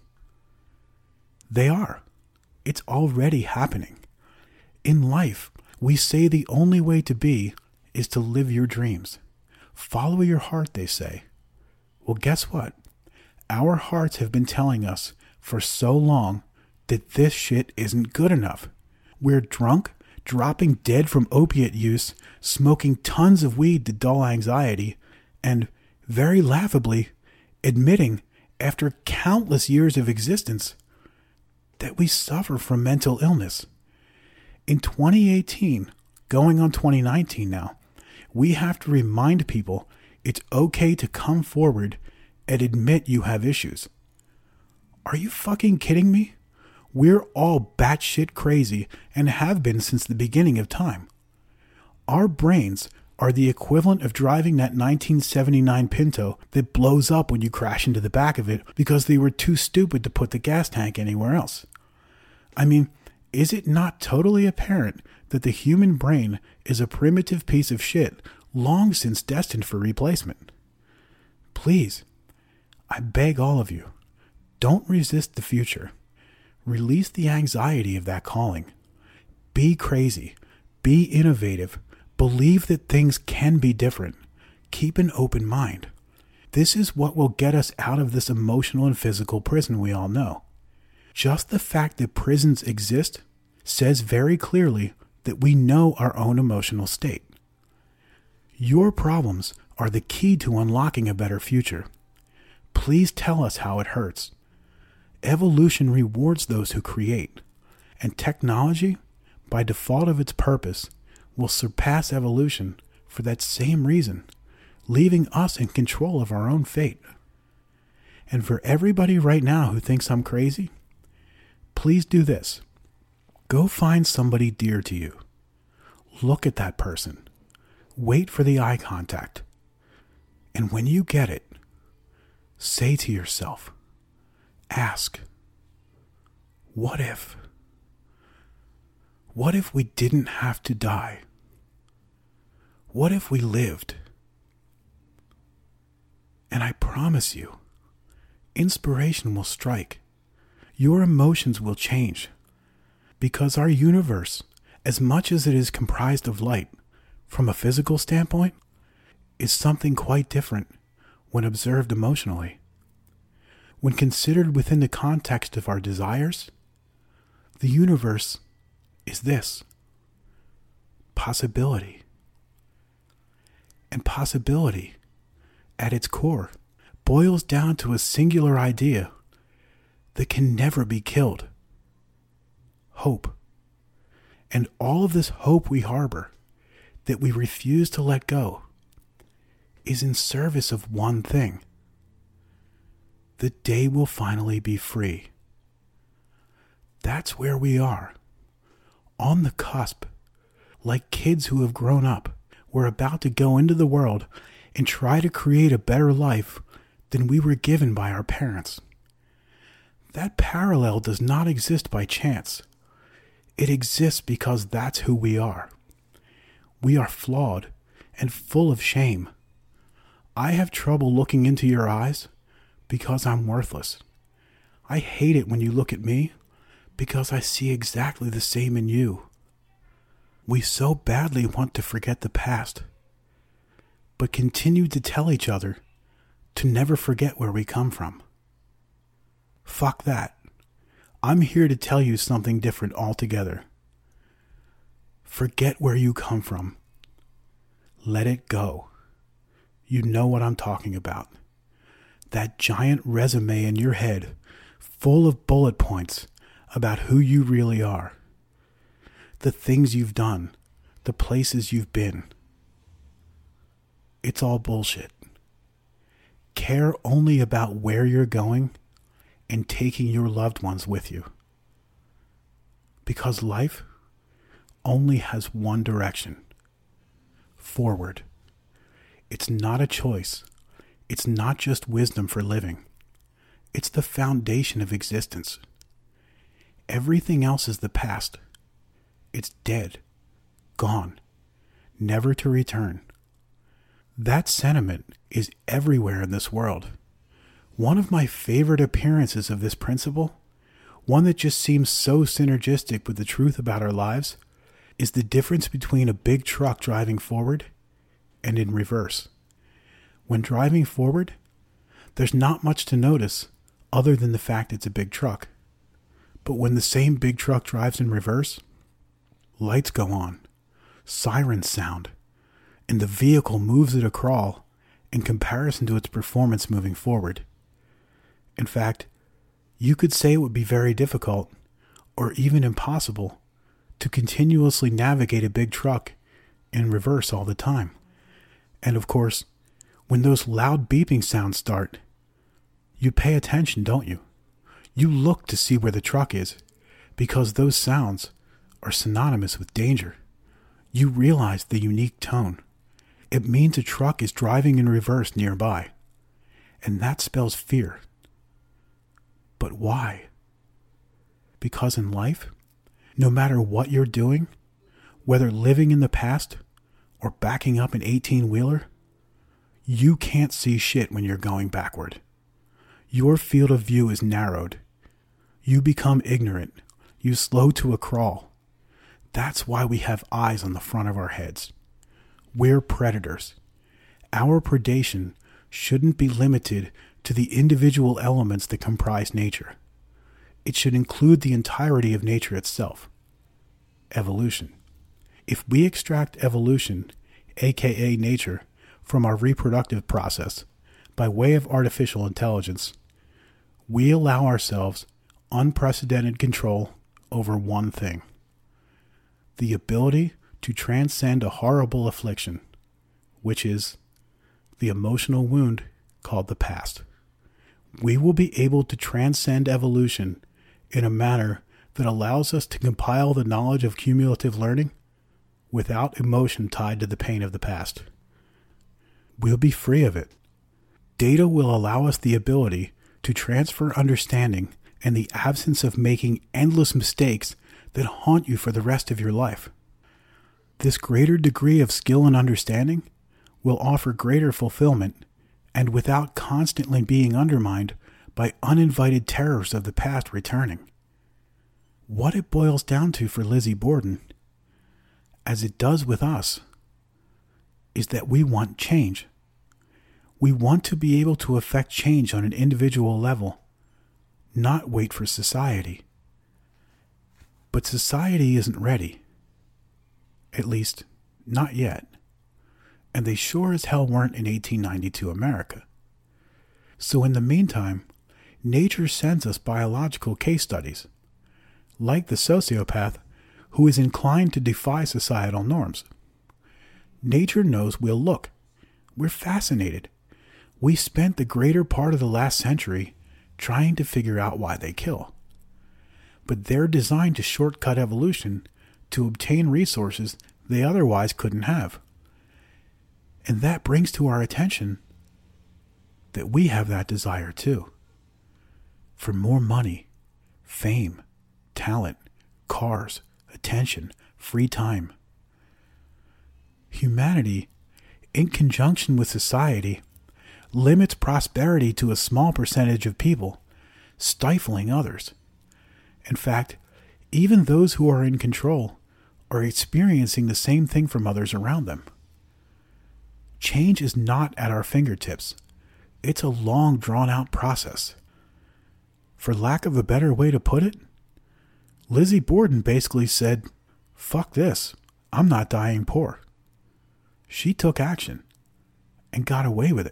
They are. It's already happening. In life, we say the only way to be is to live your dreams. Follow your heart, they say. Well, guess what? Our hearts have been telling us for so long that this shit isn't good enough. We're drunk, dropping dead from opiate use, smoking tons of weed to dull anxiety, and, very laughably, admitting, after countless years of existence, that we suffer from mental illness. In 2018, going on 2019 now, we have to remind people it's okay to come forward and admit you have issues. Are you fucking kidding me? We're all batshit crazy and have been since the beginning of time. Our brains are the equivalent of driving that 1979 Pinto that blows up when you crash into the back of it because they were too stupid to put the gas tank anywhere else. I mean, is it not totally apparent that the human brain is a primitive piece of shit long since destined for replacement? Please, I beg all of you, don't resist the future. Release the anxiety of that calling. Be crazy. Be innovative. Believe that things can be different. Keep an open mind. This is what will get us out of this emotional and physical prison we all know. Just the fact that prisons exist says very clearly that we know our own emotional state. Your problems are the key to unlocking a better future. Please tell us how it hurts. Evolution rewards those who create, and technology, by default of its purpose, will surpass evolution for that same reason, leaving us in control of our own fate. And for everybody right now who thinks I'm crazy, please do this. Go find somebody dear to you. Look at that person. Wait for the eye contact. And when you get it, say to yourself, ask, what if? What if we didn't have to die? What if we lived? And I promise you, inspiration will strike. Your emotions will change. Because our universe, as much as it is comprised of light, from a physical standpoint, is something quite different when observed emotionally. When considered within the context of our desires, the universe is this: possibility. And possibility, at its core, boils down to a singular idea that can never be killed: hope. And all of this hope we harbor, that we refuse to let go, is in service of one thing: the day will finally be free. That's where we are, on the cusp, like kids who have grown up. We're about to go into the world and try to create a better life than we were given by our parents. That parallel does not exist by chance. It exists because that's who we are. We are flawed and full of shame. I have trouble looking into your eyes because I'm worthless. I hate it when you look at me because I see exactly the same in you. We so badly want to forget the past, but continue to tell each other to never forget where we come from. Fuck that. I'm here to tell you something different altogether. Forget where you come from. Let it go. You know what I'm talking about. That giant resume in your head, full of bullet points about who you really are. The things you've done, the places you've been. It's all bullshit. Care only about where you're going and taking your loved ones with you. Because life only has one direction: forward. It's not a choice. It's not just wisdom for living. It's the foundation of existence. Everything else is the past. It's dead, gone, never to return. That sentiment is everywhere in this world. One of my favorite appearances of this principle, one that just seems so synergistic with the truth about our lives, is the difference between a big truck driving forward and in reverse. When driving forward, there's not much to notice other than the fact it's a big truck. But when the same big truck drives in reverse, lights go on, sirens sound, and the vehicle moves at a crawl in comparison to its performance moving forward. In fact, you could say it would be very difficult, or even impossible, to continuously navigate a big truck in reverse all the time. And of course, when those loud beeping sounds start, you pay attention, don't you? You look to see where the truck is, because those sounds are synonymous with danger. You realize the unique tone. It means a truck is driving in reverse nearby, and that spells fear. But why? Because in life, no matter what you're doing, whether living in the past or backing up an 18-wheeler, you can't see shit when you're going backward. Your field of view is narrowed. You become ignorant. You slow to a crawl. That's why we have eyes on the front of our heads. We're predators. Our predation shouldn't be limited to the individual elements that comprise nature. It should include the entirety of nature itself. Evolution. If we extract evolution, aka nature, from our reproductive process by way of artificial intelligence, we allow ourselves unprecedented control over one thing: the ability to transcend a horrible affliction, which is the emotional wound called the past. We will be able to transcend evolution in a manner that allows us to compile the knowledge of cumulative learning without emotion tied to the pain of the past. We'll be free of it. Data will allow us the ability to transfer understanding and the absence of making endless mistakes that haunt you for the rest of your life. This greater degree of skill and understanding will offer greater fulfillment, and without constantly being undermined by uninvited terrors of the past returning. What it boils down to for Lizzie Borden, as it does with us, is that we want change. We want to be able to affect change on an individual level, not wait for society. But society isn't ready. At least, not yet. And they sure as hell weren't in 1892 America. So in the meantime, nature sends us biological case studies, like the sociopath who is inclined to defy societal norms. Nature knows we'll look. We're fascinated. We spent the greater part of the last century trying to figure out why they kill. But they're designed to shortcut evolution to obtain resources they otherwise couldn't have. And that brings to our attention that we have that desire too. For more money, fame, talent, cars, attention, free time. Humanity, in conjunction with society, limits prosperity to a small percentage of people, stifling others. In fact, even those who are in control are experiencing the same thing from others around them. Change is not at our fingertips. It's a long, drawn-out process. For lack of a better way to put it, Lizzie Borden basically said, "Fuck this, I'm not dying poor." She took action and got away with it.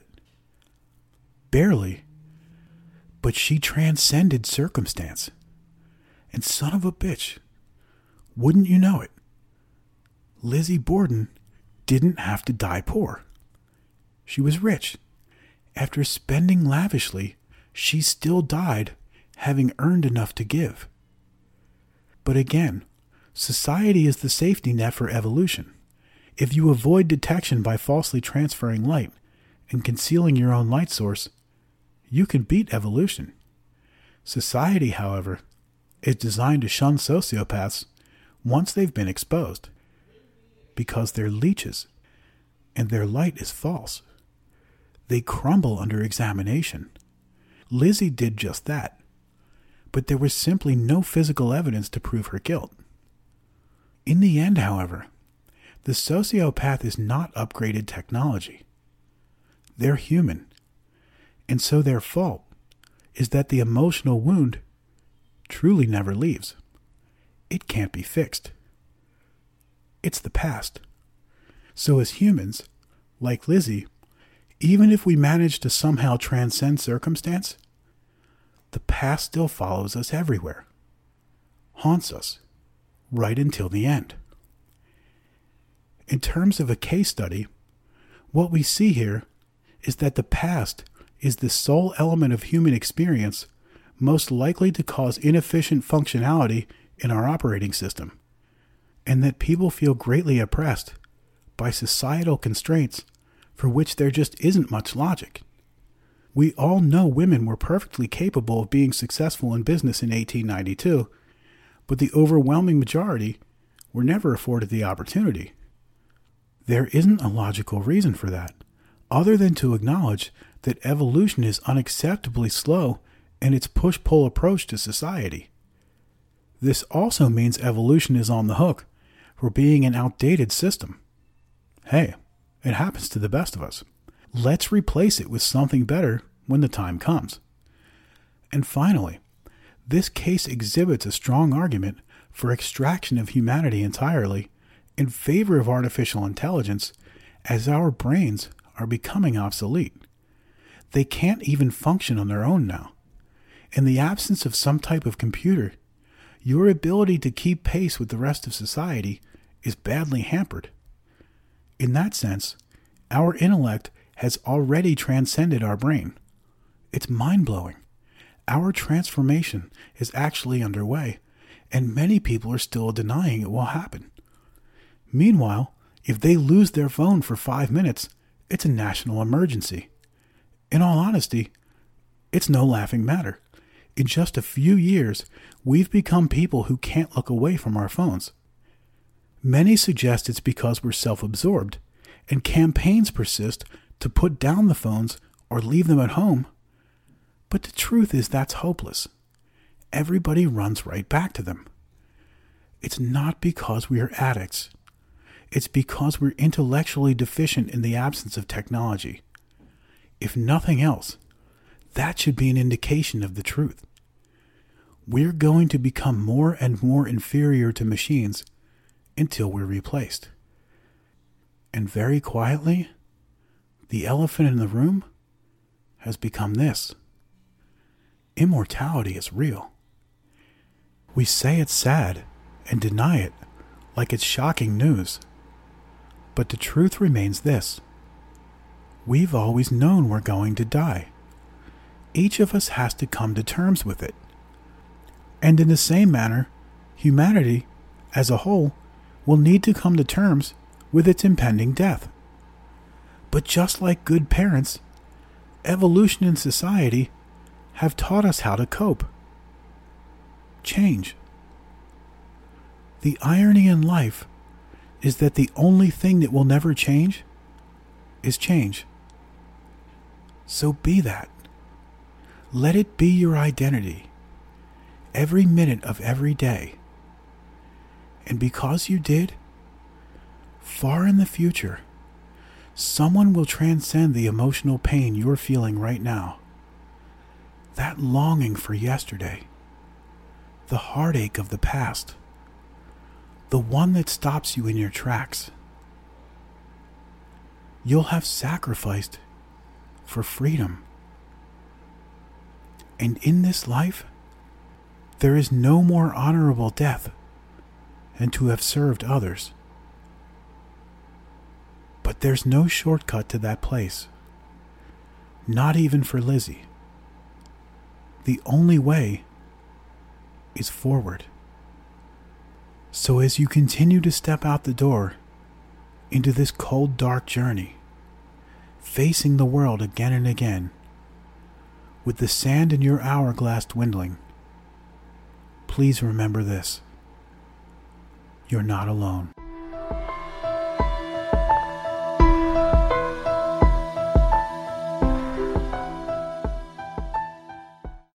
Barely, but she transcended circumstance. And son of a bitch, wouldn't you know it, Lizzie Borden didn't have to die poor. She was rich. After spending lavishly, she still died having earned enough to give. But again, society is the safety net for evolution. If you avoid detection by falsely transferring light and concealing your own light source, you can beat evolution. Society, however, is designed to shun sociopaths once they've been exposed, because they're leeches and their light is false. They crumble under examination. Lizzie did just that, but there was simply no physical evidence to prove her guilt. In the end, however, the sociopath is not upgraded technology. They're human, and so their fault is that the emotional wound truly never leaves. It can't be fixed. It's the past. So as humans, like Lizzie, even if we manage to somehow transcend circumstance, the past still follows us everywhere, haunts us, right until the end. In terms of a case study, what we see here is that the past is the sole element of human experience most likely to cause inefficient functionality in our operating system, and that people feel greatly oppressed by societal constraints for which there just isn't much logic. We all know women were perfectly capable of being successful in business in 1892, but the overwhelming majority were never afforded the opportunity. There isn't a logical reason for that, other than to acknowledge that evolution is unacceptably slow in its push-pull approach to society. This also means evolution is on the hook for being an outdated system. Hey, it happens to the best of us. Let's replace it with something better when the time comes. And finally, this case exhibits a strong argument for extraction of humanity entirely in favor of artificial intelligence, as our brains are becoming obsolete. They can't even function on their own now. In the absence of some type of computer, your ability to keep pace with the rest of society is badly hampered. In that sense, our intellect has already transcended our brain. It's mind-blowing. Our transformation is actually underway, and many people are still denying it will happen. Meanwhile, if they lose their phone for 5 minutes, it's a national emergency. In all honesty, it's no laughing matter. In just a few years, we've become people who can't look away from our phones. Many suggest it's because we're self-absorbed, and campaigns persist to put down the phones or leave them at home. But the truth is that's hopeless. Everybody runs right back to them. It's not because we are addicts. It's because we're intellectually deficient in the absence of technology. If nothing else, that should be an indication of the truth. We're going to become more and more inferior to machines until we're replaced. And very quietly, the elephant in the room has become this. Immortality is real. We say it's sad and deny it like it's shocking news. But the truth remains this. We've always known we're going to die. Each of us has to come to terms with it. And in the same manner, humanity, as a whole, will need to come to terms with its impending death. But just like good parents, evolution and society have taught us how to cope. Change. The irony in life is that the only thing that will never change is change. So be that. Let it be your identity, every minute of every day. And because you did, far in the future, someone will transcend the emotional pain you're feeling right now. That longing for yesterday, the heartache of the past, the one that stops you in your tracks. You'll have sacrificed for freedom. And in this life, there is no more honorable death than to have served others. But there's no shortcut to that place. Not even for Lizzie. The only way is forward. So as you continue to step out the door into this cold, dark journey, facing the world again and again, with the sand in your hourglass dwindling, please remember this. You're not alone.